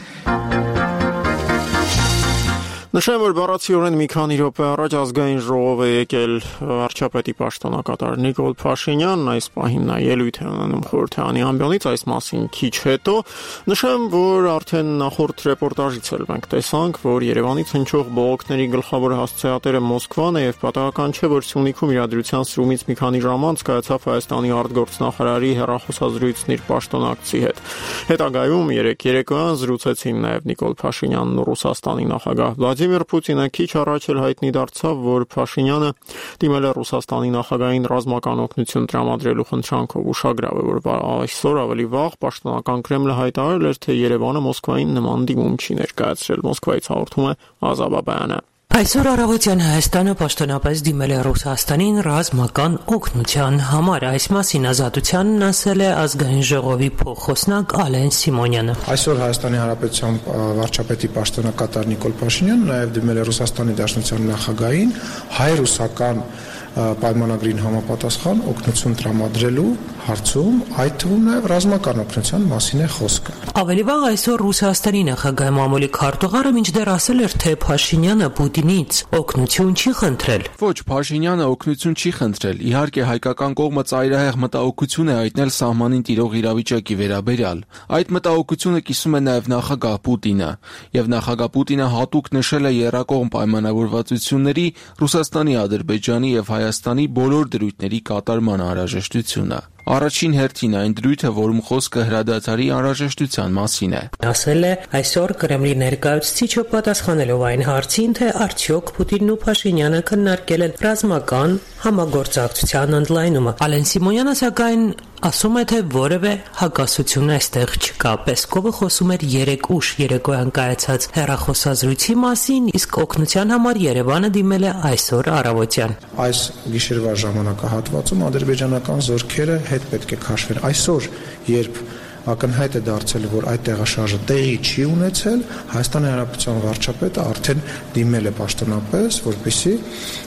Նշեմ, որ բառացիորեն մի քանի րոպե առաջ ազգային ժողով է եկել վարչապետի պաշտոնակատար Նիկոլ Փաշինյանն, այս պահին նա ելույթ է ունենում խորհրդարանի ամբիոնից, այս մասին քիչ հետո։ Նշեմ, որ արդեն նախորդ ռեպորտաժից էլ մենք տեսանք, որ Երևանից հնչող բողոքների գլխավոր հասցեատերը Մոսկվան է եւ պատահական չէ, որ Սյունիքում իրադրության սրումից մի քանի ժամ անց կայացավ Հայաստանի արտգործնախարարի հեռախոսազրույցն իր պաշտոնակցի հետ։ Հետագայում երեք երեկոյան զրուցեցին նաեւ Նիկոլ Փաշինյանն ու Ռուսաստանի նախագահ Վլադիմիր Պուտինը քիչ առաջ էլ հայտնի դարձավ, որ Փաշինյանը դիմել է Ռուսաստանի նախագահին ռազմական օգնություն տրամադրելու խնդրանքով։ Ուշագրավ է, որ այսօր ավելի վաղ պաշտոնական Կրեմլը հայտարարել էր, թե Երևանը Մոսկվային նման դիմում չի ներկայացրել։ Մոսկվայից հաղորդում է Ազա Բաբայանը։ Այսօր առավոտյան Հայաստանը պաշտոնապես դիմել է Ռուսաստանին ռազմական օգնության համար։ Այս մասին Ազատությանն ասել է Ազգային ժողովի փոխխոսնակ Ալեն Սիմոնյանը։ Այսօր Հայաստանի Հանրապետության վարչապետի պաշտոնակատար Նիկոլ Փաշինյանը նաև դիմել է Ռուսաստանի Դաշնության նախագահին հայ-ռուսական պայմանագրին համապատասխան օգնություն տրամադրելու հարցում, այդ թվում նաև ռազմական օգնության մասին է խոսքը։ Ավելի վաղ այսօր Ռուսաստանի նախագահ մամուլի քարտուղարը մինչդեռ ասել էր, թե Փաշինյանը Պուտինից օգնություն չի խնդրել։ Ոչ, Փաշինյանը օգնություն չի խնդրել։ Իհարկե հայկական կողմը ծայրահեղ մտահոգություն է հայտնել սահմանին տիրող իրավիճակի վերաբերյալ։ Այդ մտահոգությունը կիսում է նաև նախագահ Պուտինը, եւ նախագահ Պուտինը հատուկ նշել է եռակողմ պայմանավորվածությունների Ռուսաստանի, Ադրբեջանի եւ Հայաստանի բոլոր դրույթների կատարման անհրաժեշտությունը։ Առաջին հերթին այն դրույթը, որում խոսքը հրադադարի անհրաժեշտության մասին է։ Ասել է այսօր Կրեմլի ներկայացուցիչը պատասխանելով այն հարցին, թե արդյոք Պուտինն ու Փաշինյանը քննարկել են ռազմական համագործակցության ընդլայնումը։ Ալեն Սիմոնյանը սակայն ասում է, թե որևէ հակասություն այստեղ չկա։ Պեսկովը խոսում էր երեկ ուշ երեկոյան կայացած հեռախոսազրույցի մասին, իսկ օգնության համար Երևանը դիմել է այսօր առավոտյան։ Այս գիշերվա ժամանակահատվածում ադրբեջանական զորքերը հետ պետք է քաշվեն։ Այսօր, երբ ակնհայտ է դարձել, որ այդ տեղաշարժը տեղի չի ունեցել, Հայաստանի Հանրապետության վարչապետը արդեն դիմել է պաշտոնապես, որպեսզի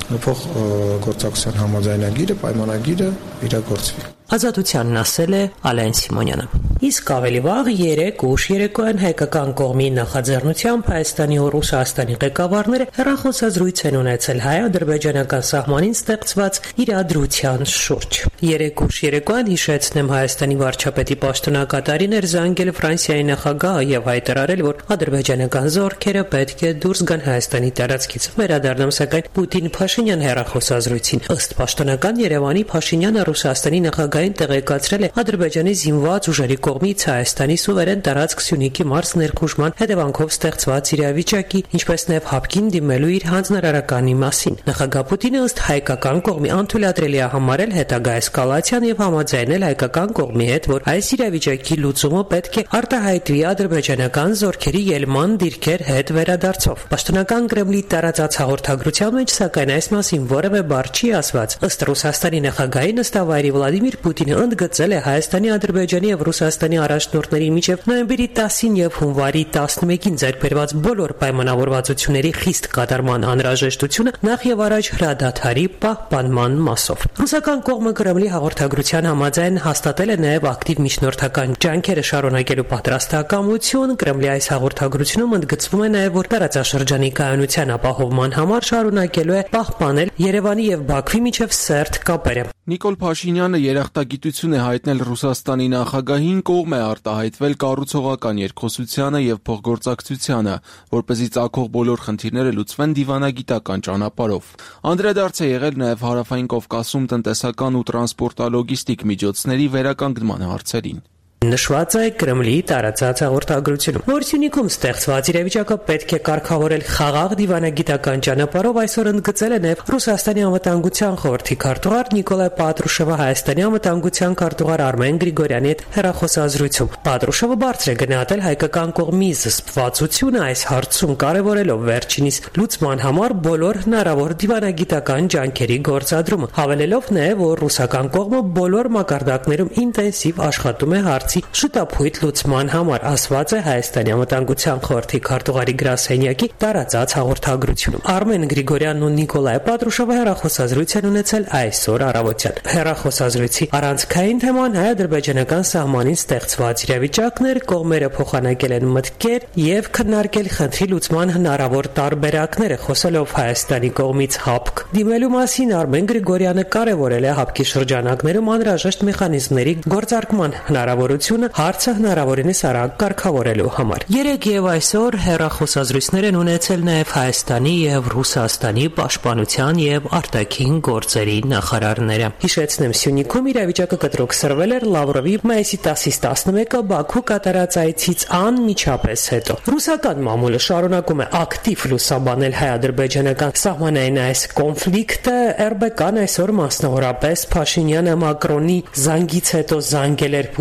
փոխգործակցության համաձայնագիրը, պայմանագիրը իրագործվի։ Ազատությանն ասել է Ալեն Սիմոնյանը։ Իսկ ավելի վաղ երեկ ուշ երեկոյան հայկական կողմի նախաձեռնությամբ Հայաստանի ու Ռուսաստանի ղեկավարները հեռախոսազրույց են ունեցել հայ-ադրբեջանական սահմանին ստեղծված իրադրության շուրջ։ Երեկ ուշ երեկոյան, հիշեցնեմ, Հայաստանի վարչապետի պաշտոնակատարին էր զանգել Ֆրանսիայի նախագահը եւ հայտարարել, որ ադրբեջանական զորքերը պետք է դուրս գան Հայաստանի տարածքից։ Վերադառնամ սակայն Պուտին-Փաշինյան հեռախոսազրույցին։ Ըստ պաշտոնական Երևանի, Փաշինյանը Ռուսաստանի նախագահային տեղեկացրել է Ադրբեջանի զինված ուժերի կողմից Հայաստանի սուվերեն տարածք Սյունիքի մարզ ներխուժման հետևանքով ստեղծված իրավիճակի, ինչպես նաև հապկին դիմելու իր հանձնարարականի մասին։ Նախագահ Պուտինը ըստ հայկական կողմի անթույլատրելի է համարել հետագա էսկալացիան եւ համաձայնել հայկական կողմի հետ, որ այս իրավիճակի լուծումը պետք է արտահայտվի ադրբեջանական զորքերի ելման դիրքեր հետ վերադարձով։ Պաշտոնական Կրեմլի տարածած հաղորդագրության մեջ սակայն այս մասին որևէ բառ չի ասված։ Ըստ Ռուսաստանի նախագահի նստավայրի Վլադիմիր Պուտինը ընդգծել է Հայաստանի, Ադրբեջանի եւ Ռուսաստանի առաջնորդների միջև նոյեմբերի տասին եւ հունվարի տասնմեկին ձեռք բերված բոլոր պայմանավորվածությունների խիստ կատարման անհրաժեշտությունը նախ եւ առաջ հրադադարի պահպանման մասով։ Ռուսական կողմը Կրեմլի հաղորդագրության համաձայն հաստատել է նաեւ ակտիվ միջնորդական ջանքերը շարունակելու պատրաստակամություն։ Կրեմլի այս հաղորդագրությունում ընդգծվում է նաեւ, որ տարածաշրջանի կայունության ապահովման համար շարունակելու է պահպանել Երևանի եւ Բաքվի միջև սերտ կապերը։ Նիկոլ Փաշինյանը երախտագիտություն է հայտնել Ռուսաստանի նախագահին կողմ է արտահայտվել կառուցողական երկխոսությանը եւ փոխգործակցությանը, որպեսզի ցակող բոլոր խնդիրները լուծվեն դիվանագիտական ճանապարհով։ Անդրադարձ է եղել նաեւ Հարավային Կովկասում տնտեսական ու տրանսպորտալոգիստիկ միջոցների վերականգնման հարցերին։ Նշված է Կրեմլի տարածած հաղորդագրությունում, որ Սյունիքում ստեղծված իրավիճակը պետք է կարգավորել խաղաղ դիվանագիտական ճանապարհով, այսօր ընդգծել է նաև Ռուսաստանի անվտանգության խորհրդի քարտուղար Նիկոլայ Պատրուշևը Հայաստանի անվտանգության քարտուղար Արմեն Գրիգորյանի հետ հեռախոսազրույցում։ Պատրուշևը բարձր է գնահատել հայկական կողմի զսպվածությունը այս հարցում, կարևորելով վերջինիս լուծման համար բոլոր հնարավոր դիվանագիտական ջանքերի գործադրումը, հավելելով նաև, որ ռուսական կողմը բոլոր մակարդակներում ինտենսիվ աշխատում է հարցի շուտափույթ լուծման համար, ասված է Հայաստանի անվտանգության խորհրդի քարտուղարի գրասենյակի տարածած հաղորդագրությունում։ Արմեն Գրիգորյանն ու Նիկոլայ Պատրուշևը հեռախոսազրույց են ունեցել այսօր առավոտյան։ Հեռախոսազրույցի առանցքային թեման հայ-ադրբեջանական սահմանին ստեղծված իրավիճակն էր, կողմերը փոխանակել են մտքեր եւ քննարկել խնդրի լուծման հնարավոր տարբերակները, խոսելով Հայաստանի կողմից հապկ դիմելու մասին Արմեն Գրիգորյանը կարևորել է հապկի շրջանակներում անհրաժեշտ մեխանիզմների գործարկման հնարավոր հարցը հնարավորինս արագ կարգավորելու համար։ Երեկ եւ այսօր հեռախոսազրույցներ են ունեցել նաեւ Հայաստանի եւ Ռուսաստանի պաշտպանության եւ արտաքին գործերի նախարարները։ Հիշեցնեմ, Սյունիքում իրավիճակը կտրուկսրվել էր Լավրովի մայիսի տասից տասնմեկը Բաքու կատարած այցից անմիջապես հետո։ Ռուսական մամուլը շարունակում է ակտիվ լուսաբանել հայ-ադրբեջանական սահմանային այս կոնֆլիկտը։ эр бэ կան այսօր մասնավորապես Փաշինյանը Մակրոնի զանգից հետո զանգել էր Պուտինին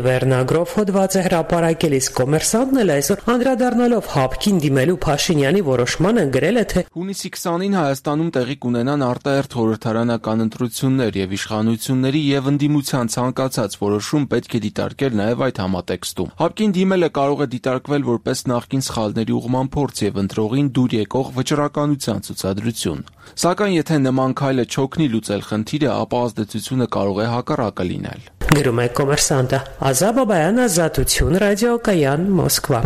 վերնագրով հոդված է հրապարակել, իսկ Կոմերսանտն էլ այսօր անդրադառնալով ՀԱՊԿ-ին դիմելու Փաշինյանի որոշմանը գրել է, թե հունիսի քսանին Հայաստանում տեղի կունենան արտահերթ խորհրդարանական ընտրություններ եւ իշխանությունների եւ ընդդիմության ցանկացած որոշում պետք է դիտարկել նաեւ այդ համատեքստում։ ՀԱՊԿ-ին դիմելը կարող է դիտարկվել որպես նախկին սխալների ուղղման փորձ եւ ընտրողին դուր եկող վճռականության ցուցադրություն։ Սակայն եթե նման քայլը չօգնի լուծել խնդիրը, ապա ազդեցությունը կարող է հակառակը լինել։ Գրում է Կոմերսանտը։ Ազա Բաբայան, Ազատություն, ռադիոկայան, Մոսկվա։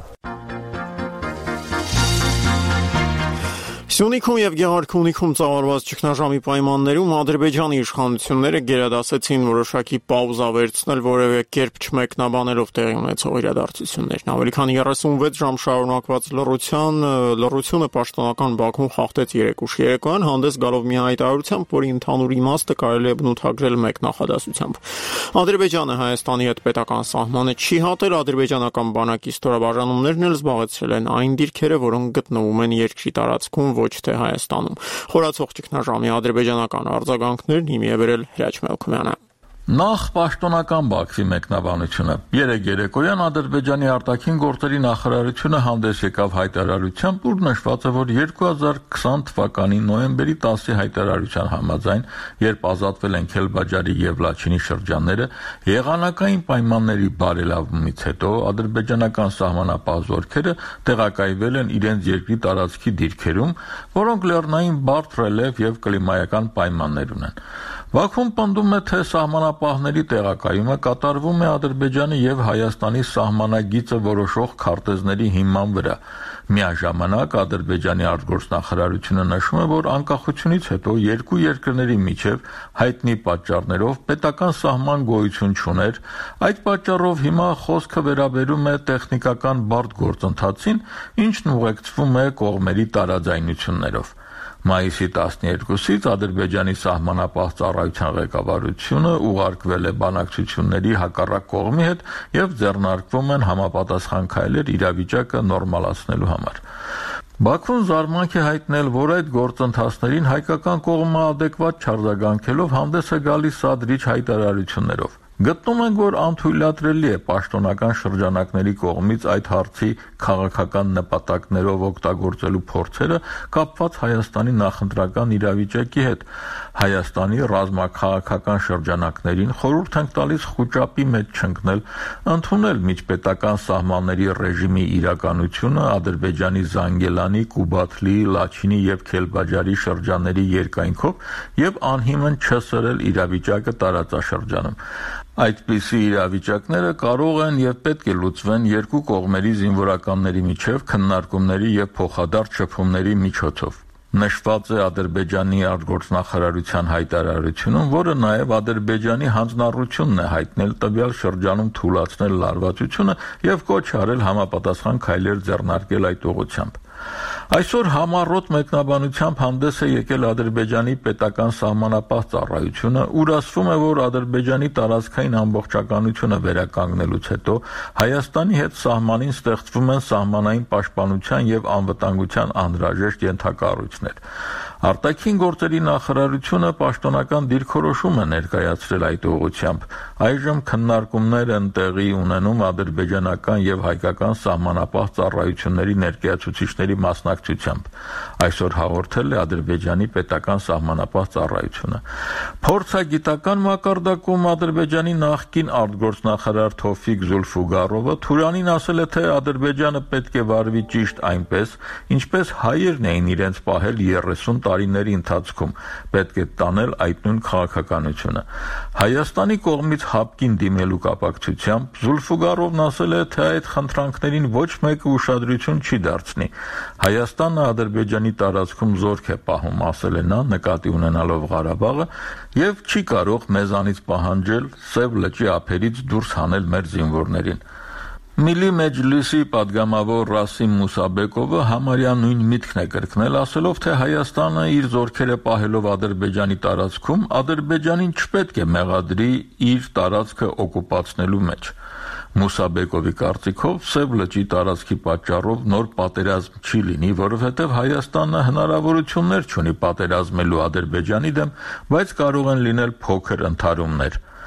Սյունիքում եւ Գեղարքունիքում ծավալված ճգնաժամի պայմաններում Ադրբեջանի իշխանությունները գերադասեցին որոշակի պաուզա վերցնել որևէ կերպ չմեկնաբանելով տեղի ունեցող իրադարձություններն։ Ավելի քան երեսունվեց ժամ շարունակված լռության լռությունը պաշտոնական Բաքուն խախտեց երեկուշ երեկոյան, հանդես գալով մի հայտարարությամբ, որի ընդհանուր իմաստը կարելի է բնութագրել մեկ նախադասությամբ։ Ադրբեջանը Հայաստանի հետ պետական սահմանը չի հատել, ադրբեջանական բանակի ստորաբաժանումներն էլ զբաղեցրել են այն դիրքերը, որոնք գտնվում են երկրի տարածքում, ոչ թե Հայաստանում։ Խորացող ճգնաժամի ադրբեջանական արձագանքներն հիմի է վերել Հրաչ Մելքումյանը։ Նախ պաշտոնական Բաքվի մեկնաբանությունը։ Երեկ երեկոյան Ադրբեջանի արտաքին գործերի նախարարությունը հանդես եկավ հայտարարությամբ, ուր նշված է, որ երկու հազար քսան թվականի նոյեմբերի տասի հայտարարության համաձայն, երբ ազատվել են Քելբաջարի եւ Լաչինի շրջանները, եղանակային պայմանների բարելավումից հետո ադրբեջանական սահմանապահ զորքերը տեղակայվել են իրենց երկրի տարածքի դիրքերում, որոնք լեռնային բարդ ռելիեֆ եւ կլիմայական պայմաններ ունեն։ Բաքուն պնդում է, թե սահմանապահների տեղակայումը կատարվում է Ադրբեջանի եւ Հայաստանի սահմանագիծը որոշող քարտեզների հիման վրա։ Միաժամանակ Ադրբեջանի արտգործնախարարությունը նշում է, որ անկախությունից հետո երկու երկրների միջև հայտնի պատճառներով պետական սահման գոյություն չուներ, այդ պատճառով հիմա խոսքը վերաբերում է տեխնիկական բարդ գործընթացին, ինչն ուղեկցվում է կողմերի տարաձայնություններով։ Մայիսի տասներկուսից Ադրբեջանի սահմանապահ ծառայության ղեկավարությունը ուղարկվել է բանակցությունների հակառակ կողմի հետ եւ ձեռնարկվում են համապատասխան քայլեր իրավիճակը նորմալացնելու համար։ Բաքուն զարմանք է հայտնել, որ այդ գործընթացներին հայկական կողմը adekvat չարձագանքելով հանդես է գալիս սադրիչ հայտարարություններով։ Գտնում ենք, որ անթույլատրելի է պաշտոնական շրջանակների կողմից այդ հարցի քաղաքական նպատակներով օգտագործելու փորձերը կապված Հայաստանի նախընտրական իրավիճակի հետ։ Հայաստանի ռազմաքաղաքական շրջանակներին խորհուրդ ենք տալիս խուճապի մեջ չընկնել, ընդունել միջպետական սահմանների ռեժիմի իրականությունը Ադրբեջանի Զանգելանի, Կուբաթլի, Լաչինի եւ Քելբաջարի շրջանների երկայնքով եւ անհիմն չսրել իրավիճակը տարածաշրջանում։ Այդպիսի իրավիճակները կարող են եւ պետք է լուծվեն երկու կողմերի զինվորականների միջև քննարկումների եւ փոխադարձ շփումների միջոցով։ Նշված է Ադրբեջանի արտգործնախարարության հայտարարությունում, որը նաեւ Ադրբեջանի հանձնառությունն է հայտնել տվյալ շրջանում թույլատրել լարվածությունը եւ կոչ արել համապատասխան քայլեր ձեռնարկել այդ ուղղությամբ։ Այսօր համառոտ մեկնաբանությամբ հանդես է եկել Ադրբեջանի պետական սահմանապահ ծառայությունը, ուր ասվում է, որ Ադրբեջանի տարածքային ամբողջականությունը վերականգնելուց հետո Հայաստանի հետ սահմանին ստեղծվում են սահմանային պաշտպանության եւ անվտանգության անհրաժեշտ ենթակառույցներ։ Արտաքին գործերի նախարարությունը պաշտոնական դիրքորոշում է ներկայացրել այդ ուղղությամբ։ Այժմ քննարկումներ են տեղի ունենում ադրբեջանական եւ հայկական սահմանապահ ծառայությունների ներկայացուցիչների մասնակցությամբ։ Այսօր հաղորդել է Ադրբեջանի պետական սահմանապահ ծառայությունը։ Փորձագիտական մակարդակում Ադրբեջանի նախկին արտգործնախարար Թովֆիկ Զուլֆուգարովը Թուրանին ասել է, թե Ադրբեջանը պետք է վարվի ճիշտ այնպես, ինչպես հայերն էին իրենց պահել երեսուն տարիների ընթացքում, պետք է տանել այդ նույն քաղաքականությունը։ Հայաստանի կողմից ՀԱՊԿ-ին դիմելու կապակցությամբ Զուլֆուգարովն ասել է, թե այդ խնդրանքներին ոչ մեկը ուշադրություն չի դարձնի։ Հայաստանը Ադրբեջանի տարածքում զորք է պահում, ասել է նա, նկատի ունենալով Ղարաբաղը, եւ չի կարող մեզանից պահանջել Սև լճի ափերից դուրս հանել մեր զինվորներին։ Միլի Մեջլիսի падգամավոր Ռասիմ Մուսաբեկովը համարյա նույն միտքն է կրկնել, ասելով, թե Հայաստանը իր զորքերը պահելով Ադրբեջանի տարածքում, Ադրբեջանին չպետք է մեղադրի իր տարածքը օկուպացնելու մեջ։ Մուսաբեկովի կարծիքով Սև լճի տարածքի պատճառով նոր պատերազմ չի լինի, որովհետև Հայաստանը հնարավորություններ չունի պատերազմելու Ադրբեջանի դեմ, բայց կարող են լինել փոքր ընդհարումներ։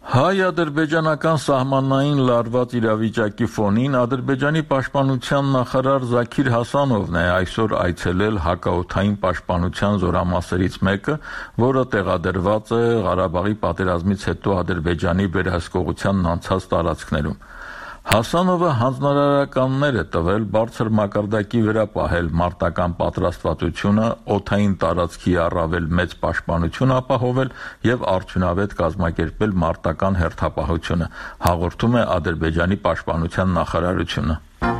Հայ-ադրբեջանական սահմանային լարված իրավիճակի ֆոնին Ադրբեջանի պաշտպանության նախարար Զաքիր Հասանովն է այսօր այցելել հակաօդային պաշտպանության զորամասերից մեկը, որը տեղադրված է Ղարաբաղի պատերազմից հետո Ադրբեջանի վերահսկողությանն անցած տարածքներում։ Հասանովը հանձնարարականներ է տվել բարձր մակարդակի վրա պահել մարտական պատրաստվածությունը, օդային տարածքի առավել մեծ պաշտպանություն ապահովել եւ արդյունավետ կազմակերպել մարտական հերթապահությունը, հաղորդում է Ադրբեջանի պաշտպանության նախարարությունը։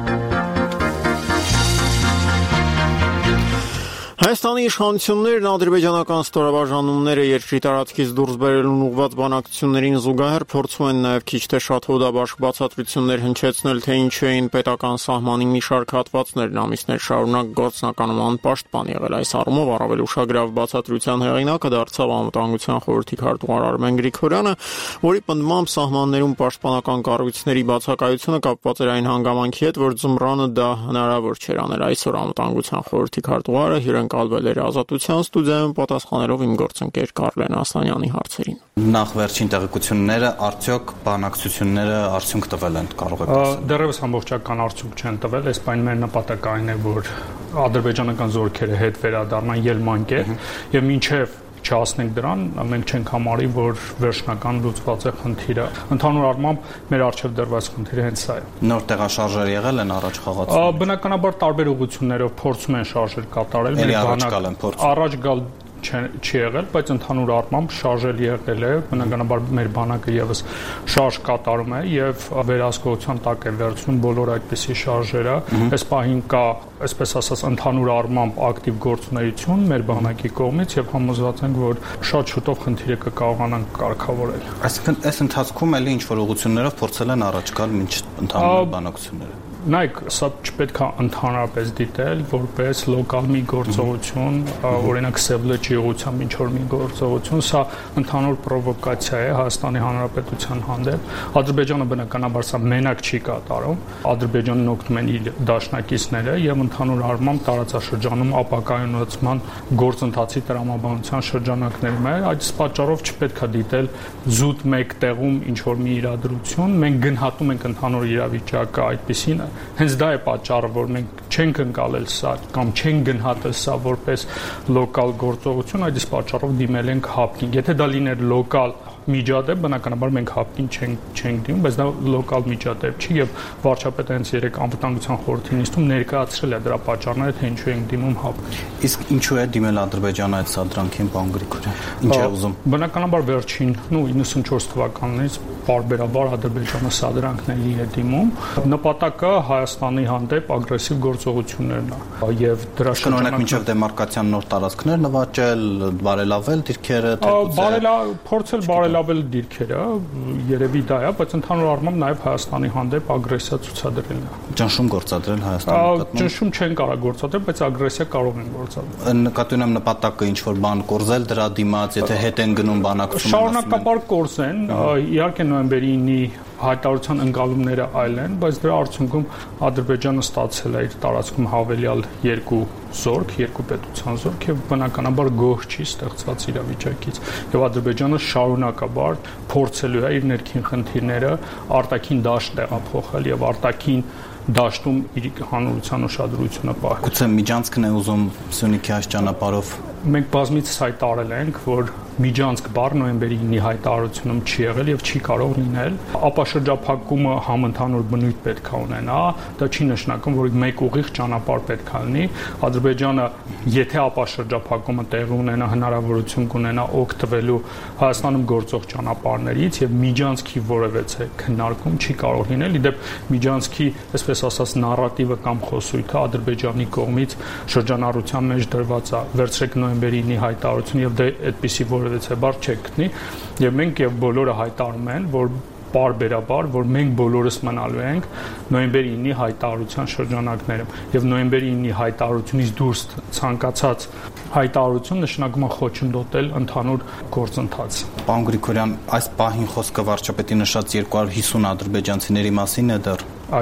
Հայաստանի իշխանություններն ադրբեջանական ստորաբաժանումները երկրի տարածքից դուրս բերելուն ուղղված բանակցություններին զուգահեռ փորձում են նաև քիչ թե շատ հոդաբաշխ բացատրություններ հնչեցնել, թե ինչու էին պետական սահմանի մի շարք հատվածներն ամիսներ շարունակ գործնականում անպաշտպան եղել։ Այս առումով առավել ուշագրավ բացատրության հեղինակը դարձավ Անվտանգության խորհրդի քարտուղար Արմեն Գրիգորյանը, որի պնդմամբ սահմաններում պաշտպանական կառույցների բացակայությունը կապված էր այն հանգամանքի հետ, որ ձմռանը դա հնարավոր չէր անել։ Այսօր Անվտանգության խորհրդի քարտուղարը հյուրընկալվել էր Ազատության ստուդիայում, պատասխանելով իմ գործընկեր Կարլեն Ասլանյանի հարցերին։ Նախ վերջին տեղեկությունները արդյոք բանակցությունները արդյունք տվել են, կարող եք ասել։ Դեռևս ամբողջական արդյունք չեն տվել, այս բան մեր նպատակը այն է, որ ադրբեջանական զորքերը հետ վերադառնան ելմանկեր եւ մինչեւ չհասնենք դրան, մենք չենք համարի, որ վերջնական լուծված է խնդիրը։ Ընդհանուր առմամբ մեր առջև դրված խնդիրը հենց սա է։ Նոր տեղաշարժեր եղել են առաջ խաղացում։ Բնականաբար տարբեր ուղղություններով փորձում են շարժեր կատարել, մեր բանակ առաջ գալ չի եղել, բայց ընդհանուր առմամբ շարժել եղել է, բնականաբար մեր բանակը եւս շարժ կատարում է եւ վերահսկողության տակ է վերցնում բոլոր այդպիսի շարժերը։ Այս պահին կա, այսպես ասած, ընդհանուր առմամբ ակտիվ գործունեություն մեր բանակի կողմից եւ համոզված ենք, որ շատ շուտով խնդիրը կկարողանան կարգավորել։ Այսինքն այս ընթացքում էլի ինչ որ ուղղություններով փորձել են առաջ գալ մինչ ընդհանուր բանակցությունները։ Նայեք, սա չպետք է ընդհանրապես դիտել որպես լոկալ մի գործողություն, օրինակ Սևլեջի ուղղությամբ ինչ որ մի գործողություն, սա ընդհանուր պրովոկացիա է Հայաստանի Հանրապետության հանդեպ։ Ադրբեջանը բնականաբար սա մենակ չի կատարում, Ադրբեջանն օգնում են իր դաշնակիցները եւ ընդհանուր առմամբ տարածաշրջանում ապակայունացման գործընթացի տրամաբանության շրջանակներում է։ Այս պատճառով չպետք է դիտել զուտ մեկ տեղում ինչ որ մի իրադրություն, մենք գնահատում ենք ընդհանուր իրավիճակը այդպիսին Հենց դա է պատճառը, որ մենք չենք ընկալել սա կամ չենք գնահատել սա որպես լոկալ գործողություն, այդ պատճառով դիմել ենք հապկին։ Եթե դա լիներ լոկալ միջադեպ, բնականաբար մենք հապկին չենք չենք դիմում, բայց դա լոկալ միջադեպ չի եւ վարչապետը հենց երեք Անվտանգության խորհրդի նիստում ներկայացրել է դրա պատճառները, թե ինչու ենք դիմում հապկին։ Իսկ ինչու է դիմել Ադրբեջանը այդ սադրանքին, պարոն Գրիգորյան։ Ինչ է ուզում։ Բնականաբար վերջին, նո իննսունչորս թվականից բարբերաբար Ադրբեջանը սադրանքների է դիմում։ Նպատակը Հայաստանի հանդեպ ագրեսիվ գործողություններն է եւ դրա շրջանակում մինչեւ դեմարկացիան նոր տարածքներ նվաճել, բարելավել դիրքերը, բարելա փորձել բարելավել դիրքերը, երևի դա է, բայց ընդհանուր առմամբ նաեւ Հայաստանի հանդեպ ագրեսիա ցուցադրելն է։ Ճնշում գործադրել Հայաստանի նկատմամբ։ Ճնշում չեն կարող գործադրել, բայց ագրեսիա կարող են գործադրել։ Նկատի ունեմ նպատակը ինչ որ բան կորզել դրա դիմաց, եթե հետ են գնում բանակցում։ Շարունակապար կորզեն, իհարկե նոյեմբերի ինի հայտարարության ընկալումները այլ են, բայց դրա արդյունքում Ադրբեջանը ստացել է իր տարածքում հավելյալ երկու զորք, երկու պետության զորք եւ բնականաբար գոհ չի ստեղծված իրավիճակից։ Եվ Ադրբեջանը շարունակաբար փորձելու է իր ներքին խնդիրները արտաքին դաշտ տեղափոխել եւ արտաքին դաշտում իր հանրության ուշադրությունը պահել։ Գուցե միջանցքն է ուզում Սյունիքի այս ճանապարհով։ Մենք բազմիցս հայտարարել ենք, որ միջանցք բառ նոյեմբերի ինի հայտարարությունում չի եղել եւ չի կարող լինել։ Ապաշրջափակումը համընդհանուր բնույթ պետք է ունենա, դա չի նշանակում, որ մեկ ուղիղ ճանապարհ պետք է լինի։ Ադրբեջանը, եթե ապաշրջափակումը տեղի ունենա, հնարավորություն կունենա օգտվելու Հայաստանում գործող ճանապարհներից եւ միջանցքի որևէ քննարկում չի կարող լինել։ Իդեպ միջանցքի, այսպես ասած, նարատիվը կամ խոսույթը Ադրբեջանի կողմից շրջանառության մեջ դրված է։ Վերցրեք նոյեմբերի ինի հայտարարությունը եւ դա այդպիսի որևէ բառ չեք գտնի եւ մենք եւ բոլորը հայտարարում են, որ բարբերաբար, որ մենք բոլորս մնալու ենք նոյեմբերի ինի հայտարարության շրջանակներում եւ նոյեմբերի ինի հայտարարությունից դուրս ցանկացած հայտարարություն նշանակում է խոչընդոտել ընդհանուր գործընթաց։ Պարոն Գրիգորյան, այս պահին խոսքը վարչապետի նշած երկու հարյուր հիսուն ադրբեջանցիների մասին է դեռ։ Այո։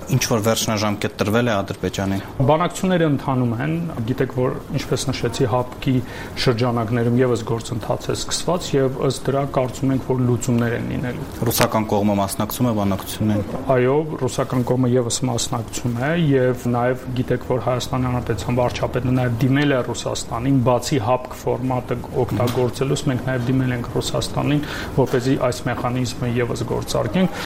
Ինչ որ վերջնաժամկետ տրվել է Ադրբեջանին։ Բանակցությունները ընթանում են, գիտեք, որ ինչպես նշեցի, հապկի շրջանակներում եւս գործընթաց է սկսված եւ ըստ դրա կարծում ենք, որ լուծումներ են լինելու։ Ռուսական կողմը մասնակցում է բանակցություններին։ Այո, ռուսական կողմը եւս մասնակցում է եւ նաեւ գիտեք, որ Հայաստանի Հանրապետության վարչապետը նաեւ դիմել է Ռուսաստանին, բացի հապկ ֆորմատը օգտագործելուց մենք նաեւ դիմել ենք Ռուսաստանին, որպեսզի այս մեխանիզմը եւս գործարկենք։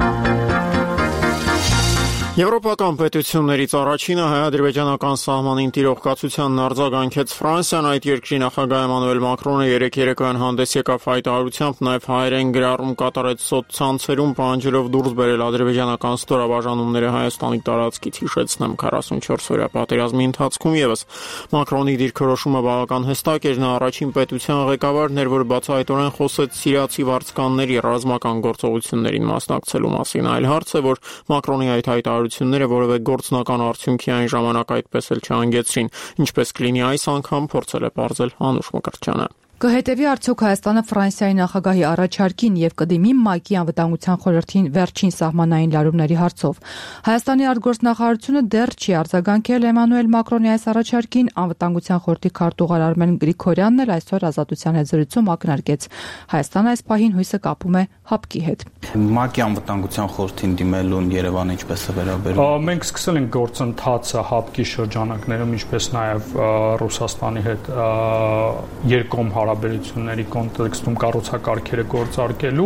Եվրոպական պետություններից առաջինը հայ-ադրբեջանական սահմանին տիրող կացությանն արձագանքեց Ֆրանսիան, այդ երկրի նախագահ Էմանուել Մակրոնը երեկ երեկոյան հանդես եկավ հայտարարությամբ, նաև հայերեն գրառում կատարեց սոցցանցերում, պահանջելով դուրս բերել ադրբեջանական ստորաբաժանումները Հայաստանի տարածքից, հիշեցնեմ, քառասունչորս օրյա պատերազմի ընթացքում եւս։ Մակրոնի դիրքորոշումը բավական հստակ էր, նա առաջին պետության ղեկավարն էր, որ բացահայտորեն խոսեց սիրիացի վարձկանների ռազմական գործողություններին մասնակցելու մասին, այլ հարց է, որ Մակրոնի այդ հայտարարությունները որևէ գործնական արդյունքի այն ժամանակ այդպես էլ չհանգեցրին, ինչպես կլինի այս անգամ փորձել է պարզել Անուշ Մկրտչյանը։ Կհետևի արդյոք Հայաստանը Ֆրանսիայի նախագահի առաջարկին եւ կդիմի ՄԱԿ-ի անվտանգության խորհրդին վերջին սահմանային լարումների հարցով։ Հայաստանի արտգործնախարարությունը դեռ չի արձագանքել Էմանուել Մակրոնի այս առաջարկին, անվտանգության խորհրդի քարտուղար Արմեն Գրիգորյանն էլ այսօր Ազատության հետ զրույցում ակնարկեց։ Հայաստանը այս պահին հույսը կապում է հապկի հետ։ ՄԱԿ-ի անվտանգության խորհրդին դիմելուն Երևանը ինչպես է վերաբերվում։ Մենք սկսել ենք գործընթացը հապկի շրջանակներում, ինչպես նաեւ Ռուսաստանի հետ երկկողմ հարաբերությունների կոնտեքստում կառուցակարգերը գործարկելու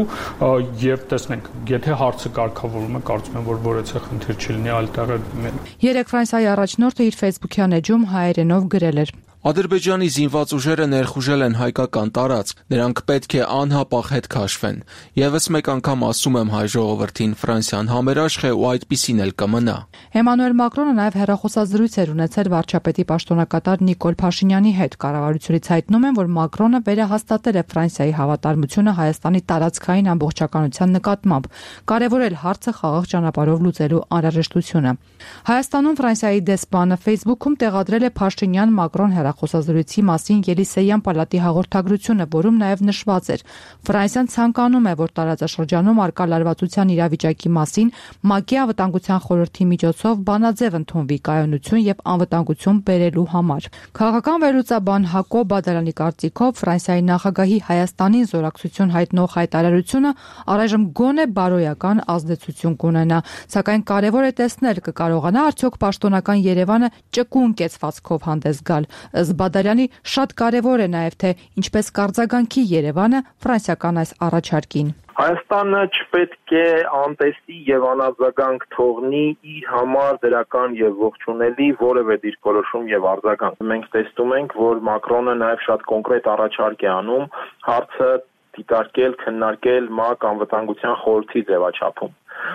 եւ տեսնենք, եթե հարցը կարգավորվում է, կարծում եմ, որ որևէ խնդիր չի լինի այլ տեղը դիմել։ Երեք Ֆրանսիայի առաջնորդը իր Facebook-յան էջում հայերենով գրել էր. Ադրբեջանի զինված ուժերը ներխուժել են հայկական տարածք, նրանք պետք է անհապաղ հետ քաշվեն։ Եվս մեկ անգամ ասում եմ հայ ժողովրդին, Ֆրանսիան համերաշխ է ու այդպիսին էլ կմնա։ Էմանուել Մակրոնը նաև հեռախոսազրույց էր ունեցել վարչապետի պաշտոնակատար Նիկոլ Փաշինյանի հետ։ Կառավարությունից հայտնում են, որ Մակրոնը վերահաստատել է Ֆրանսիայի հավատարմությունը Հայաստանի տարածքային ամբողջականության նկատմամբ, կարևորել հարցը խաղաղ ճանապարհով լուծելու անհրաժեշտությունը։ Հայաստանում Ֆրանսիայի դեսպանը Facebook-ում տեղադրել է Փաշինյան-Մակրոն խոսազրույցի մասին Ելիսեյան պալատի հաղորդագրությունը, որում նաև նշված էր. Ֆրանսիան ցանկանում է, որ տարածաշրջանում արկա լարվածության իրավիճակի մասին ՄԱԿ-ի անվտանգության խորհրդի միջոցով բանաձև ընդունվի կայունություն եւ անվտանգություն բերելու համար։ Քաղաքական վերլուծաբան Հակոբ Բադալյանի կարծիքով Ֆրանսիայի նախագահի Հայաստանին զորակցություն հայտնող հայտարարությունը առայժմ գոնե բարոյական ազդեցություն կունենա, սակայն կարևոր է տեսնել կկարողանա արդյոք պաշտոնական Երևանը ճկուն կեցվածքով հանդես գալ։ Բադալյանի շատ կարևոր է նաև թե ինչպես կարձագանքի Երևանը ֆրանսիական այս առաջարկին։ Հայաստանը չպետք է անտեսի եւ անարձագանք թողնի իր համար դրական եւ ողջունելի որևէ դիրքորոշում եւ արձագանք։ Մենք տեսնում ենք, որ Մակրոնը նաեւ շատ կոնկրետ առաջարկ է անում հարցը դիտարկել, քննարկել ՄԱԿ անվտանգության խորհրդի ձևաչափում։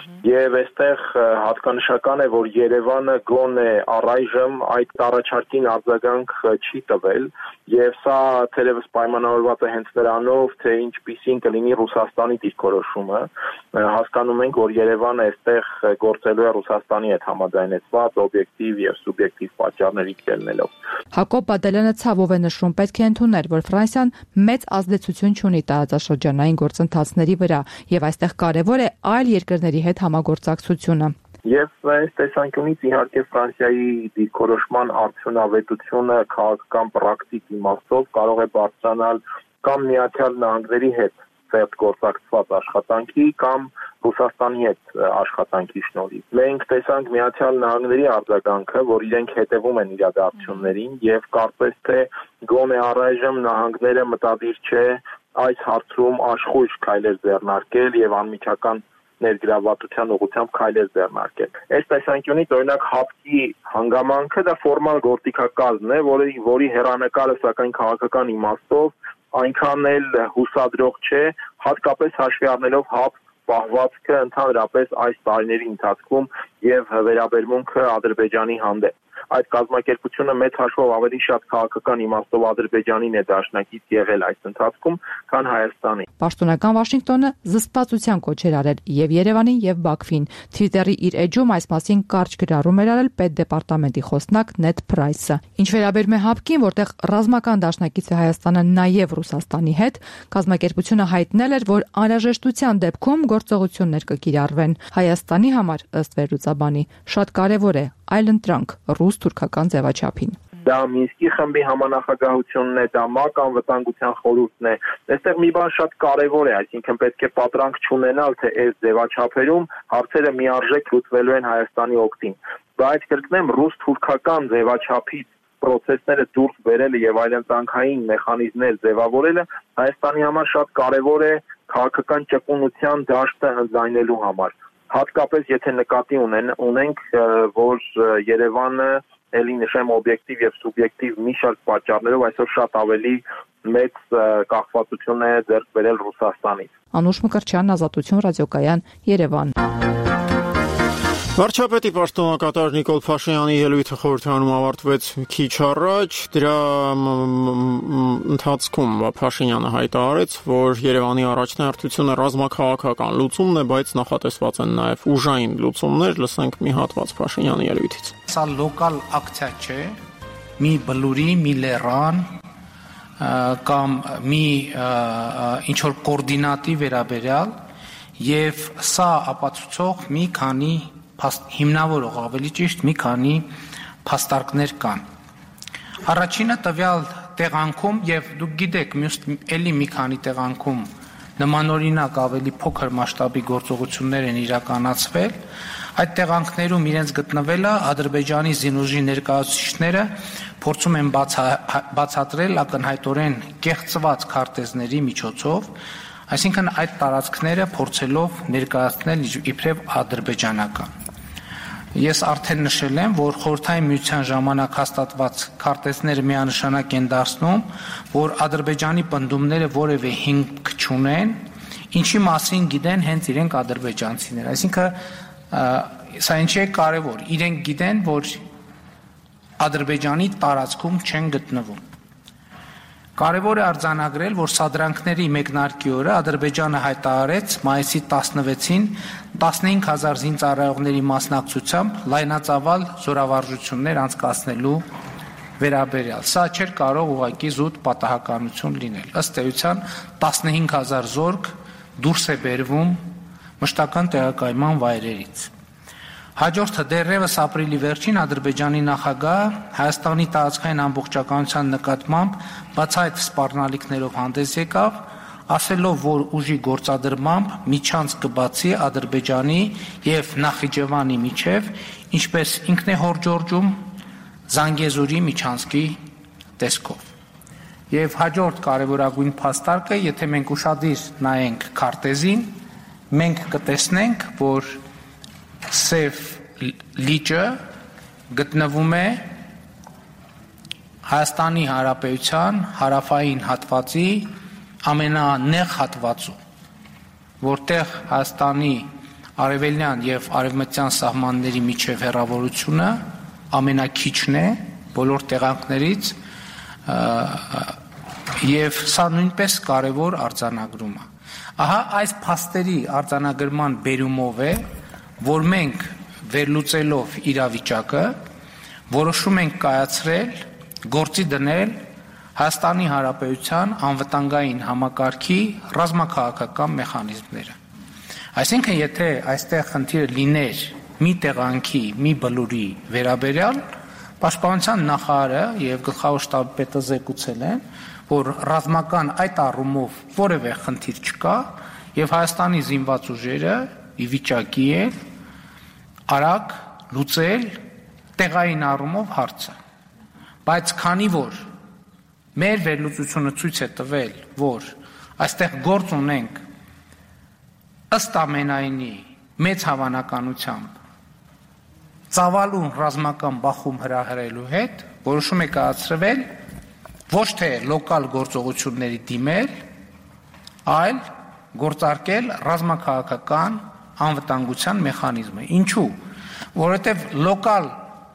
Եվ այստեղ հատկանշական է, որ Երևանը գոնե առայժմ այդ առաջարկին արձագանք չի տվել, եւ սա թերևս պայմանավորված է հենց նրանով, թե ինչպիսին կլինի Ռուսաստանի դիրքորոշումը։ Հասկանում ենք, որ Երևանը այստեղ գործելու է Ռուսաստանի հետ համաձայնեցված օբյեկտիվ եւ սուբյեկտիվ պատճառներից ելնելով։ Հակոբ Բադալյանը ցավով է նշում, պետք է ընդունել, որ Ֆրանսիան մեծ ազդեցություն չունի տարածաշրջանային գործընթացների վրա, եւ այստեղ կարևոր է այլ երկրների հետ համագործակցությունը։ Եվ այս տեսանկյունից իհարկե Ֆրանսիայի դիրքորոշման արդյունավետությունը քաղաքական պրակտիկ իմաստով կարող է բարձրանալ կամ Միացյալ Նահանգների հետ ծերտ գործակցված աշխատանքի կամ Ռուսաստանի հետ աշխատանքի շնորհիվ։ Մենք տեսանք Միացյալ Նահանգների արձագանքը, որ իրենք հետևում են իրադարձություններին եւ կարծես թե գոնե առայժմ նահանգները մտադիր չէ այս հարցում աշխույժ քայլեր ձեռնարկել եւ անմիջական ներգրավվածության ուղղությամբ քայլեր ձեռնարկել։ Այս տեսանկյունից օրինակ հապկի հանգամանքը դա ֆորմալ գործիքակազմ է, որի որի հերանեկարը սակայն քաղաքական իմաստով այնքան էլ հուսադրող չէ, հատկապես հաշվի առնելով հապ պահվածքը ընդհանրապես այս տարիների ընթացքում եւ վերաբերմունքը Ադրբեջանի հանդեպ։ այդ կազմակերպությունը մեծ հաշվով ավելի շատ քաղաքական իմաստով Ադրբեջանին է դաշնակից եղել այս ընթացքում, քան Հայաստանի։ Պաշտոնական Վաշինգտոնը զսպվածության կոչեր արել եւ Երևանին եւ Բաքվին։ Թվիտերի իր էջում այս մասին կարճ գրառում էր արել պետդեպարտամենտի խոսնակ Նեդ Փրայսը։ Ինչ վերաբերում է հապկին, որտեղ ռազմական դաշնակից է Հայաստանը նաեւ Ռուսաստանի հետ, կազմակերպությունը հայտնել էր, որ անհրաժեշտության դեպքում գործողություններ կկիրառվեն։ Հայաստանի համար, ըստ վերլուծաբանի, շատ կարեւոր է այլընտրանք ռուս-թուրքական ձևաչափին։ Դա Մինսկի խմբի համանախագահությունն է, դա ՄԱԿ անվտանգության խորհուրդն է։ Այստեղ մի բան շատ կարևոր է, այսինքն պետք է պատրանք չունենալ, թե այս ձևաչափերում հարցերը միարժեք լուծվելու են Հայաստանի օգտին։ Բայց կրկնեմ, ռուս-թուրքական ձևաչափից պրոցեսները դուրս բերելը եւ այլընտրանքային մեխանիզմներ ձևավորելը Հայաստանի համար շատ կարևոր է քաղաքական ճկունության դաշտը ընդլայնելու համար։ Հատկապես եթե նկատի ունեն, ունենք, որ Երևանը ելի նշեմ օբյեկտիվ եւ սուբյեկտիվ մի շարք պատճառներով այսօր շատ ավելի մեծ կախվածություն է ձեռք բերել Ռուսաստանից։ Անուշ Մկրտչյան, Ազատություն ռադիոկայան, Երևան։ Վարչապետի պաշտոնակատար Նիկոլ Փաշինյանի ելույթը խորհրդարանում ավարտվեց քիչ առաջ, դրա ընթացքում Փաշինյանը հայտարարեց, որ Երևանի առաջնահերթությունը ռազմաքաղաքական լուծումն է, բայց նախատեսված են նաև ուժային լուծումներ, լսենք մի հատված Փաշինյանի ելույթից։ Սա լոկալ ակցիա չէ, մի բլուրի, մի լեռան կամ մի ինչ որ կոորդինատի վերաբերյալ եւ սա ապացուցող մի քանի հիմնավորող ավելի ճիշտ մի քանի փաստարկներ կան։ Առաջինը տվյալ տեղանքում եւ դուք գիտեք, մյուս էլի մի քանի տեղանքում նմանօրինակ ավելի փոքր մասշտաբի գործողություններ են իրականացվել։ Այդ տեղանքներում իրենց գտնվելը Ադրբեջանի զինուժի ներկայացուցիչները փորձում են բացատրել ակնհայտորեն կեղծված քարտեզների միջոցով, այսինքն այդ տարածքները փորձելով ներկայացնել իբրև ադրբեջանական։ Ես արդեն նշել եմ, որ խորհրդային միության ժամանակ հաստատված քարտեզները միանշանակ են դարձնում, որ Ադրբեջանի պնդումները որևէ հիմք չունեն, ինչի մասին գիտեն հենց իրենք ադրբեջանցիները։ Այսինքն սա ինչի է կարևոր, իրենք գիտեն, որ Ադրբեջանի տարածքում չեն գտնվում։ Կարևոր է արձանագրել, որ սադրանքների մեկնարկի օրը Ադրբեջանը հայտարարեց մայիսի տասնվեցին տասնհինգ հազար զինծառայողների մասնակցությամբ լայնածավալ զորավարժություններ անցկացնելու վերաբերյալ։ Սա չէր կարող ուղղակի զուտ պատահականություն լինել։ Ըստ էության տասնհինգ հազար զորք դուրս է բերվում մշտական տեղակայման վայրերից։ Հաջորդը դեռևս ապրիլի վերջին Ադրբեջանի նախագահը Հայաստանի տարածքային ամբողջականության նկատմամբ բացահայտ սպառնալիքներով հանդես եկավ, ասելով, որ ուժի գործադրմամբ միջանց կբացի Ադրբեջանի եւ Նախիջևանի միջև, ինչպես ինքն է հորդորում Զանգեզուրի միջանցքի տեսքով։ Եվ հաջորդ կարևորագույն փաստարկը, եթե մենք ուշադիր նայենք քարտեզին, մենք կտեսնենք, որ Սև լիճը գտնվում է Հայաստանի Հանրապետության հարավային հատվածի ամենանեղ հատվածում, որտեղ Հայաստանի արևելյան եւ արևմտյան սահմանների միջև հեռավորությունը ամենաքիչն է բոլոր տեղանքներից եւ սա նույնպես կարեւոր արձանագրում է։ Ահա այս փաստերի արձանագրման բերումով է, որ մենք վերլուծելով իրավիճակը որոշում ենք կայացրել, գործի դնել Հայաստանի Հանրապետության անվտանգային համակարգի ռազմաքաղաքական մեխանիզմները։ Այսինքն, եթե այստեղ խնդիրը լիներ մի տեղանքի, մի բլուրի վերաբերյալ, Պաշտպանության նախարարը եւ գլխավոր շտաբի պետը զեկուցել են, որ ռազմական այդ առումով որևէ խնդիր չկա եւ Հայաստանի զինված ուժերը ի վիճակի են արագ լուծել տեղային առումով հարցը։ Բայց քանի որ մեր վերլուծությունը ցույց է տվել, որ այստեղ գործ ունենք ըստ ամենայնի մեծ հավանականությամբ ծավալուն ռազմական բախում հրահրելու հետ, որոշում է կայացրվել ոչ թե լոկալ գործողությունների դիմել, այլ գործարկել ռազմաքաղաքական անվտանգության մեխանիզմը։ Ինչու՞։ Որովհետև լոկալ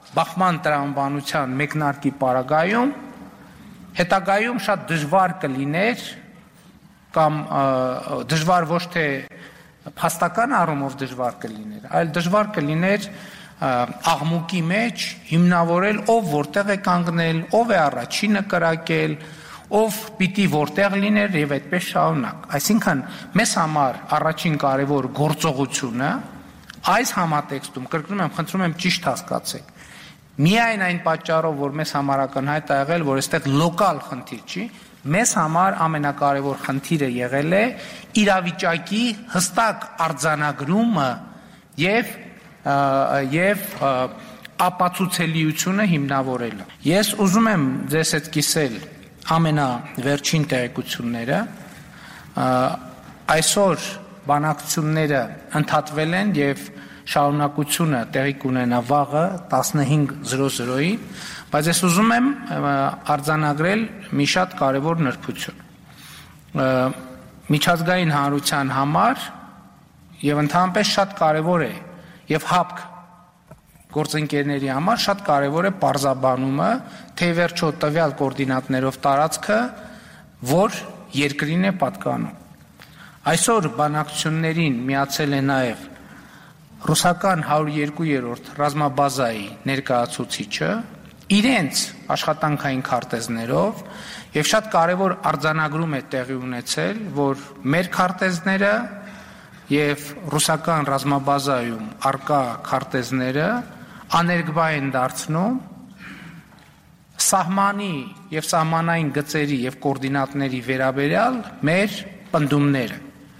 բախման տրամաբանության մեկնարկի պարագայում հետագայում շատ դժվար կլիներ կամ դժվար ոչ թե փաստական առումով դժվար կլիներ, այլ դժվար կլիներ աղմուկի մեջ հիմնավորել ով որտեղ է կանգնել, ով է առաջինը կրակել, ով պիտի որտեղ լիներ եւ այդպես շարունակ։ Այսինքն մեզ համար առաջին կարևոր գործողությունը այս համատեքստում, կրկնում եմ, խնդրում եմ ճիշտ հասկացեք, միայն այն պատճառով, որ մեզ համար ակնհայտ է եղել, որ այստեղ լոկալ խնդիր չի, մեզ համար ամենակարևոր խնդիրը եղել է իրավիճակի հստակ արձանագրումը եւ եւ ապացուցելիությունը հիմնավորելը։ Ես ուզում եմ ձեզ հետ կիսել ամենավերջին տեղեկությունները։ Այսօր բանակցությունները ընդհատվել են եւ շարունակությունը տեղի կունենա վաղը տասնհինգ զրո զրոյին, բայց ես ուզում եմ արձանագրել մի շատ կարևոր նրբություն։ Միջազգային հանրության համար եւ ընդհանրապես շատ կարևոր է եւ հապկ գործընկերների համար շատ կարևոր է պարզաբանումը, թե վերջո տվյալ կոորդինատներով տարածքը որ երկրին է պատկանում։ Այսօր բանակցություններին միացել է նաեւ ռուսական հարյուր երկու-րդ ռազմաբազայի ներկայացուցիչը իրենց աշխատանքային քարտեզներով եւ շատ կարևոր արձանագրում է տեղի ունեցել, որ մեր քարտեզները եւ ռուսական ռազմաբազայում արկա քարտեզները աներկբա են դարձնում սահմանի եւ սահմանային գծերի եւ կոորդինատների վերաբերյալ մեր պնդումները։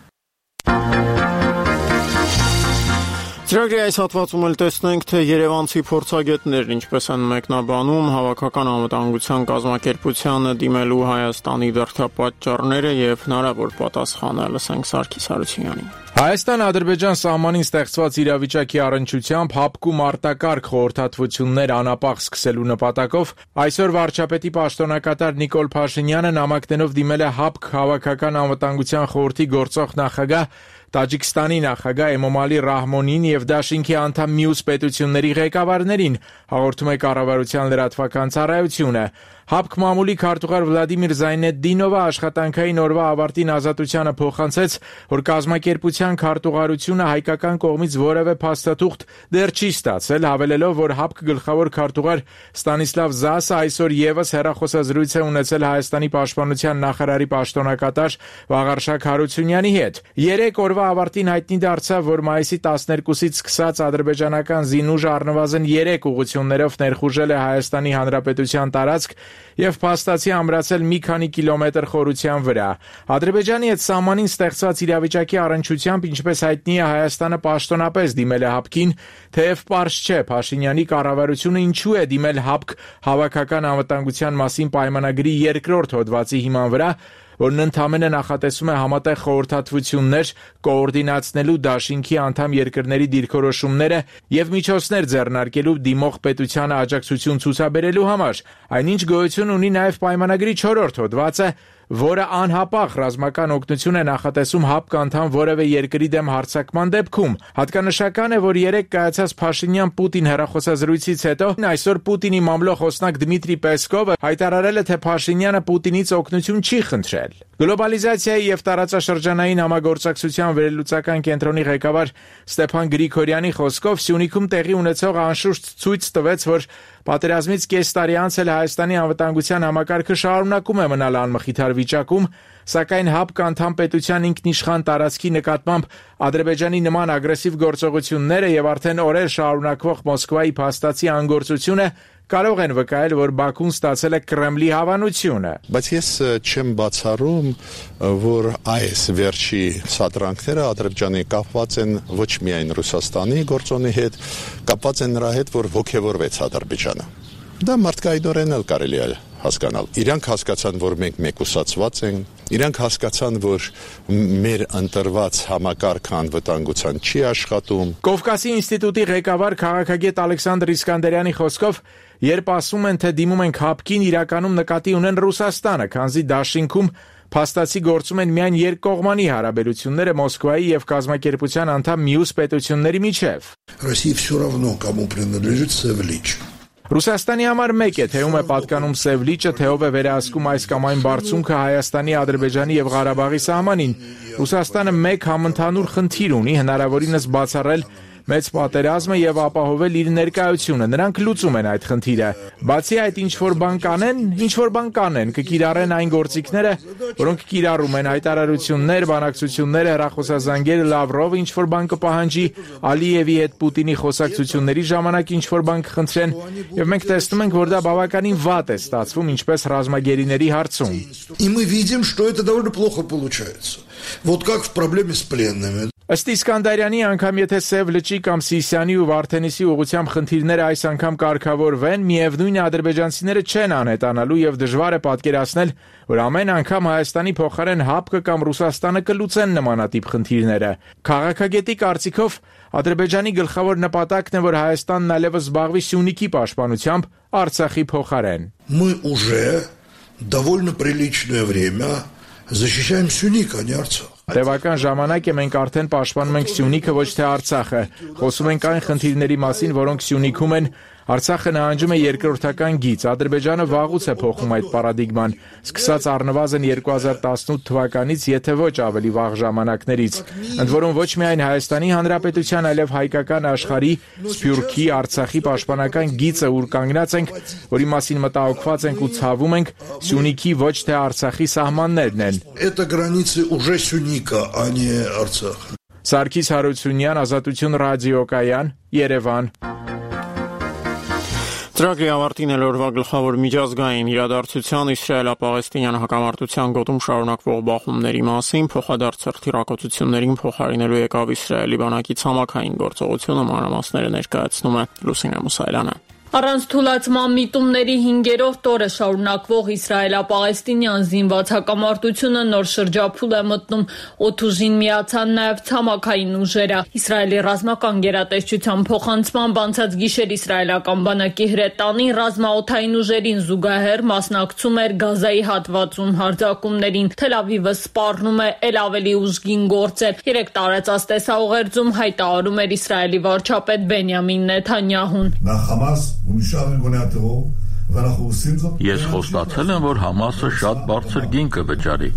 Ծրագրի այս հատվածում էլ տեսնենք, թե երևանցի փորձագետներն ինչպես են մեկնաբանում հավաքական անվտանգության կազմակերպությանը դիմելու Հայաստանի դրդապատճառները եւ հնարավոր պատասխանը լսենք Սարգիս Հարությունյանին։ Հայաստան-Ադրբեջան սահմանին ստեղծված իրավիճակի առնչությամբ հապկում արտակարգ խորհրդատվություններ անապահ սկսելու նպատակով այսօր վարչապետի պաշտոնակատար Նիկոլ Փաշինյանը նամակներով դիմել է հապկ հավաքական անվտանգության խորհրդի գործող նախագահ Տաջիկստանի նախագահ Էմոմալի Ռահմոնին եւ Դաշինքի անդամ մյուս պետությունների ղեկավարներին, հաղորդում է կառավարության լրատվական ծառայությունը։ Հապկ մամուլի քարտուղար Վլադիմիր Զայնեդդինովը աշխատանքային օրվա ավարտին ազատությանը փոխանցեց, որ կազմակերպության քարտուղարությունը հայկական կողմից որևէ փաստաթուղթ դեռ չի ստացել, հավելելով, որ հապկ գլխավոր քարտուղար Ստանիսլավ Զասը այսօր եւս հեռախոսազրույց է ունեցել Հայաստանի պաշտպանության նախարարի պաշտոնակատար Վաղարշակ Հարությունյանի հետ։ Երեք օրվա ավարտին հայտնի դարձավ, որ մայիսի տասներկուսից սկսած ադրբեջանական զինուժը առնվազն երեք ուղղություններով ներխուժել է Հայաստանի Հանրապետության տարածք եւ փաստացի ամրացել մի քանի կիլոմետր խորության վրա։ Ադրբեջանի հետ սահմանին ստեղծված իրավիճակի առնչությամբ, ինչպես հայտնի է, Հայաստանը պաշտոնապես դիմել է հապկին, թեև պարզ չէ Փաշինյանի կառավարությունը ինչու է դիմել հապկ հավաքական անվտանգության մասին պայմանագրի երկրորդ հոդվածի հիման վրա, որն ընդհանրապես նախատեսում է համատեղ խորհրդատվություններ կոորդինացնելու Դաշինքի անդամ երկրների դիրքորոշումները եւ միջոցներ ձեռնարկելու դիմող պետությանը աջակցություն ցուցաբերելու համար։ Այնինչ գոյություն ունի նաեւ պայմանագրի չորրորդ հոդվածը, որը անհապաղ ռազմական օգնություն է նախատեսում հապկ անդամ որևէ երկրի դեմ հարձակման դեպքում։ Հատկանշական է, որ երեք կայացած Փաշինյան-Պուտին հեռախոսազրույցից հետո այսօր Պուտինի մամլո-խոսնակ Դմիտրի Պեսկովը հայտարարել է, թե Փաշինյանը Պուտինից օգնություն չի խնդրել։ Գլոբալիզացիայի եւ տարածաշրջանային համագործակցության վերլուծական կենտրոնի ղեկավար Ստեփան Գրիգորյանի խոսքով Սյունիքում տեղի ունեցող անշուշտ ցույց տվեց, որ պատերազմից կես տարի անց էլ Հայաստանի անվտանգության համակարգը շարունակում է մնալ անմխիթար վիճակում, սակայն հապկ անդամ պետության ինքնիշխան տարածքի նկատմամբ Ադրբեջանի նման ագրեսիվ գործողությունները եւ արդեն օրեր շարունակվող Մոսկվայի փաստացի անգործությունը կարող են վկայել, որ Բաքուն ստացել է Կրեմլի հավանությունը։ Բայց ես չեմ բացառում, որ այս վերջի սադրանքները Ադրբեջանի կապված են ոչ միայն Ռուսաստանի գործոնի հետ, կապված են նրա հետ, որ ոգևորվեց Ադրբեջանը։ Դա մարդկայնորեն էլ կարելի է հասկանալ։ Իրանք հասկացան, որ մենք մեկուսացված ենք, իրանք հասկացան, որ մեր ընտրված համակարգը անվտանգության չի աշխատում։ Կովկասի ինստիտուտի ղեկավար քաղաքագետ Ալեքսանդր Իսկանդերյանի խոսքով, երբ ասում են, թե դիմում ենք հապկին, իրականում նկատի ունեն Ռուսաստանը, քանզի Դաշինքում փաստացի գործում են միայն երկկողմանի հարաբերությունները Մոսկվայի եւ կազմակերպության անդամ մյուս պետությունների միջև։ России все равно, кому принадлежит Севлич. Ռուսաստանի համար մեկ է, թե ում է պատկանում Սև լիճը, թե ով է վերահսկում այս կամ այն բարձունքը Հայաստանի, Ադրբեջանի եւ Ղարաբաղի սահմանին։ Ռուսաստանը մեկ համընդհանուր խնդիր ունի՝ հնարավորինս բացառել մեծ պատերազմը եւ ապահովել իր ներկայությունը։ Նրանք լուծում են այդ խնդիրը։ Բացի այդ, ինչ որ բան կանեն, ինչ որ բան կանեն, կկիրառեն այն գործիքները, որոնք կիրառում են հայտարարություններ, բանակցություններ, հեռախոսազանգեր, Լավրովը ինչ որ բան կպահանջի, Ալիևի հետ Պուտինի խոսակցությունների ժամանակ ինչ որ բան կխնդրեն, եւ մենք տեսնում ենք, որ դա բավականին վատ է ստացվում, ինչպես ռազմագերիների հարցում։ И мы видим, что это довольно плохо получается. Вот как в проблеме с пленными. Ըստ Իսկանդարյանի, անգամ եթե Սև լճի կամ Սիսիանի ու Վարդենիսի ուղղությամբ խնդիրները այս անգամ կարգավորվեն, միևնույն է ադրբեջանցիները չեն անհետանալու եւ դժվար է պատկերացնել, որ ամեն անգամ Հայաստանի փոխարեն ՀԱՊԿ կամ Ռուսաստանը կլուծեն նմանատիպ խնդիրները։ Քաղաքագետի կարծիքով Ադրբեջանի գլխավոր նպատակն է, որ Հայաստանն այլևս զբաղվի Սյունիքի պաշտպանությամբ Արցախի փոխարեն։ Мы уже довольно приличное время защищаем Сюник, а не Арцах. Տևական ժամանակ է մենք արդեն պաշտպանում ենք Սյունիքը, ոչ թե Արցախը։ Խոսում ենք այն խնդիրների մասին, որոնք Սյունիքում են։ Արցախը նահանջում է երկրորդական գիծ։ Ադրբեջանը վաղուց է փոխում այդ պարադիգման, սկսած առնվազն երկու հազար տասնութ թվականից, եթե ոչ ավելի վաղ ժամանակներից։ Ընդ որում ոչ միայն Հայաստանի Հանրապետության, այլև հայկական աշխարհի, Սփյուռքի, Արցախի պաշտպանական գիծը, ուր կանգնած ենք, որի մասին մտահոգված ենք ու ցավում ենք, Սյունիքի ոչ թե Արցախի սահմաններն են։ Это границы уже Сюника, а не Арцах. Սարգիս Հարությունյան, Ազատություն ռադիոկայան, Երևան։ Ծրագրի ավարտին էլ օրվա գլխավոր միջազգային իրադարձության Իսրայել-Պաղեստինյան հակամարտության գոտում շարունակվող բախումների մասին փոխադարձ հրթիռակոծություններին փոխարինելու եկավ Իսրայելի բանակի ցամաքային գործողությունը, մանրամասները ներկայացնում է Լուսինե Մուսայելյանը։ Առանց թուլացման միտումների հինգերորդ օրը շարունակվող Իսրայել-Պաղեստինյան զինված հակամարտությունը նոր շրջափուլ է մտնում, օդուժին միացան նաև ցամաքային ուժերը։ Իսրայելի ռազմական գերատեսչության փոխանցմամբ անցած գիշեր իսրայելական բանակի հրետանի ռազմաօդային ուժերին զուգահեռ մասնակցում էր Գազայի հատվածում հարձակումներին։ Թել Ավիվը սպառնում է էլ ավելի ուժգին գործեր։ Երեք տարածած տեսաուղերձում հայտարարում էր Իսրայելի վարչապետ Բենյամին Նեթանյահուն։ Ես խոստացել եմ, որ Համասը շատ բարձր գին կվճարի։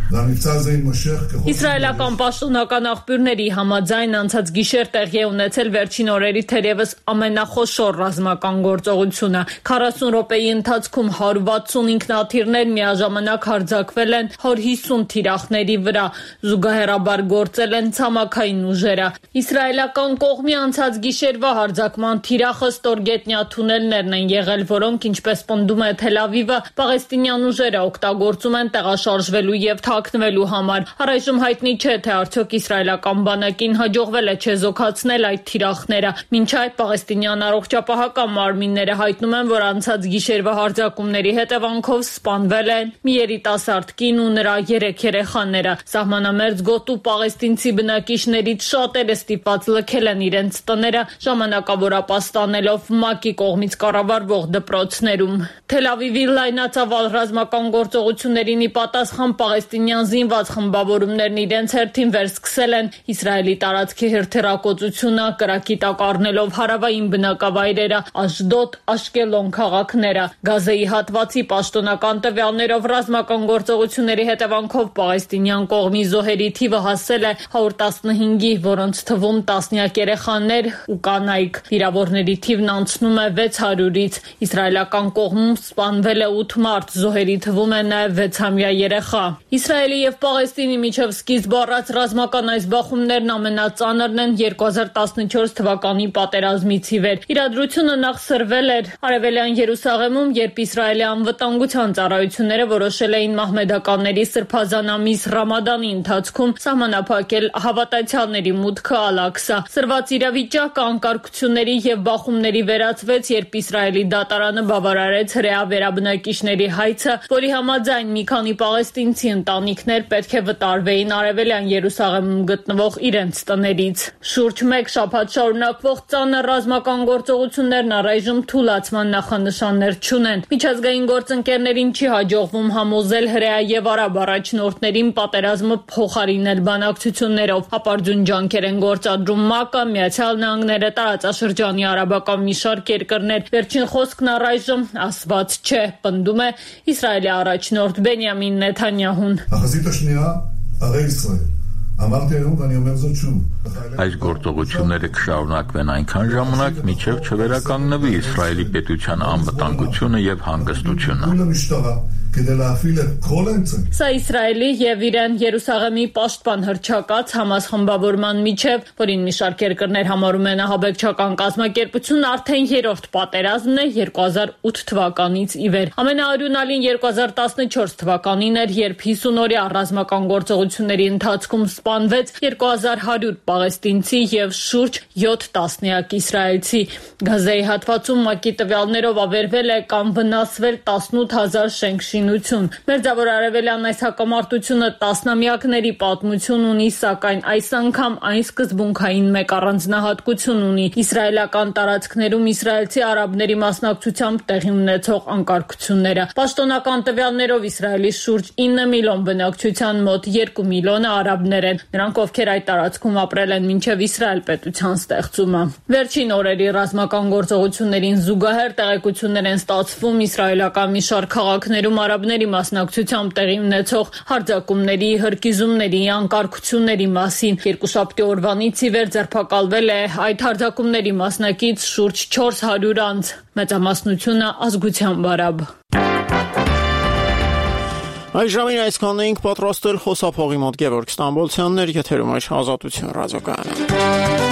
Իսրայելական պաշտոնական աղբյուրների համաձայն անցած գիշեր տեղի է ունեցել վերջին օրերի թերևս ամենախոշոր ռազմական գործողությունը։ քառասուն րոպեի ընթացքում հարյուր վաթսուն ինքնաթիռներ միաժամանակ հարձակվել են հարյուր հիսուն թիրախների վրա, զուգահեռաբար գործել են ցամաքային ուժերը։ Իսրայելական կողմի անցած գիշերվա հարձակման թիրախը ստորգետնյա թունելներն են եղել, որոնք ինչպես պնդում է Թել Ավիվը, պաղեստինյան ուժերը օգտագործում են տեղաշարժվելու եւ թաքնվելու համար։ Առայժմ հայտնի չէ, թե արդյոք իսրայելական բանակին հաջողվել է չեզոքացնել այդ թիրախները։ Մինչ այդ պաղեստինյան առողջապահական մարմինները հայտնում են, որ անցած գիշերվա հարձակումների հետևանքով սպանվել են մի երիտասարդ կին ու նրա երեք երեխաները։ Սահմանամերձ գոտու պաղեստինցի բնակիչներից շատերը ստիպված լքել են իրենց տները, ժամանակավորապաստանելով ՄԱԿ-ի կողմից կառավարվող դպրոցներում։ Թել Ավիվի լայնածավալ ռազմական գործողություններին ի պատասխան պաղեստինյան զինված խմբավորումներն իրենց հերթին վերսկսել են Իսրայելի տարածքի հրթիռակոծությունը, կրակի տակ առնելով հարավային բնակավայրերը, Աշդոդ, Աշկելոն քաղաքները։ Գազայի հատվածի պաշտոնական տվյալներով ռազմական գործողությունների հետևանքով պաղեստինյան կողմի զոհերի թիվը հասել է հարյուր տասնհինգի, որոնց թվում տասնյակ երեխաներ ու կանայք։ Վիրավորների թիվն անցնում է վեց հարյուրից։ Իսրայելական կողմում սպանվել է ութ մարդ, զոհերի թվում է նաև վեցամյա երեխա։ Իսրայելի եւ Պաղեստինի միջև սկիզբ առած ռազմական այս բախումներն ամենածանրն են երկու հազար տասնչորս թվականի պատերազմից ի վեր։ Իրադրությունը նախ սրվել էր Արևելյան Երուսաղեմում, երբ Իսրայելի անվտանգության ծառայությունները որոշել էին մահմեդականների սրբազան ամիս Ռամադանի ընթացքում սահմանափակել հավատացյալների մուտքը Ալ-Աքսա։ Սրված իրավիճակը անկարգությունների եւ բախումների վերածվեց, երբ Իսրայելի դատարանը բավարարեց հրահրեց հրեա վերաբնակիչների հայցը, որի համաձայն մի քանի պաղեստինցի ընտանիքներ պետք է վտարվեին Արևելյան Երուսաղեմում գտնվող իրենց տներից։ Շուրջ մեկ շաբաթ շարունակվող ծանր ռազմական գործողություններն առայժմ թուլացման նախանշաններ չունեն։ Միջազգային գործընկերներին չի հաջողվում համոզել հրեա եւ արաբ առաջնորդներին պատերազմը փոխարինել բանակցություններով։ Հապարձուն ջանքեր են գործադրում ՄԱԿ-ը, Միացյալ Նահանգները, տարածաշրջանի արաբական մի շարք երկրներ։ Վերջին խոսքն առայժմ ասված չէ, պնդում է Իսրայելի առաջնորդ Բենյամին Նեթանյահուն։ Այս գործողությունները կշարունակվեն այնքան ժամանակ, մինչև չվերականգնվի Իսրայելի պետության անվտանգությունը եւ հանգստությունը։ Սա Իսրայելի եւ իրեն Երուսաղեմի պաշտպան հռչակած Համաս խմբավորման միջև, որին մի շարք երկրներ համարում են ահաբեկչական կազմակերպություն, արդեն երրորդ պատերազմն է երկու հազար ութ թվականից ի վեր։ Ամենաարյունալին երկու հազար տասնչորս թվականին էր, երբ հիսուն-օրյա ռազմական գործողությունների ընթացքում սպանվեց երկու հազար հարյուր պաղեստինցի եւ շուրջ յոթ տասնյակ իսրայելցի։ Գազայի հատվածում ՄԱԿ-ի տվյալներով ավերվել է կամ վնասվել տասնութ հազար շենք Մերձավոր Արևելյան այս հակամարտությունը տասնամյակների պատմություն ունի, սակայն այս անգամ այն սկզբունքային մեկ առանձնահատկություն ունի՝ իսրայելական տարածքներում իսրայելցի արաբների մասնակցությամբ տեղի ունեցող անկարգությունները։ Պաշտոնական տվյալներով Իսրայելի շուրջ ինը միլիոն բնակչության մոտ երկու միլիոնը արաբներ են, նրանք ովքեր այդ տարածքում ապրել են մինչև Իսրայել պետության ստեղծումը։ Վերջին օրերի ռազմական գործողություններին զուգահեռ տեղեկություններ են ստացվում իսրայելական մի շարք քաղաքներում արաբների մասնակցությամբ տեղի ունեցող հարձակումների, հրկիզումների, անկարգությունների մասին։ Երկուշաբթի օրվանից ի վեր ձերբակալվել է այդ հարձակումների մասնակից շուրջ չորս հարյուր անձ, մեծամասնությունը ազգությամբ արաբ։ Այժմին այսքանն էինք պատրաստել խոսափողի մոտ Գևորգ Ստամբոլցյանն էր, եթերում այս Ազատություն ռադիոկայանը։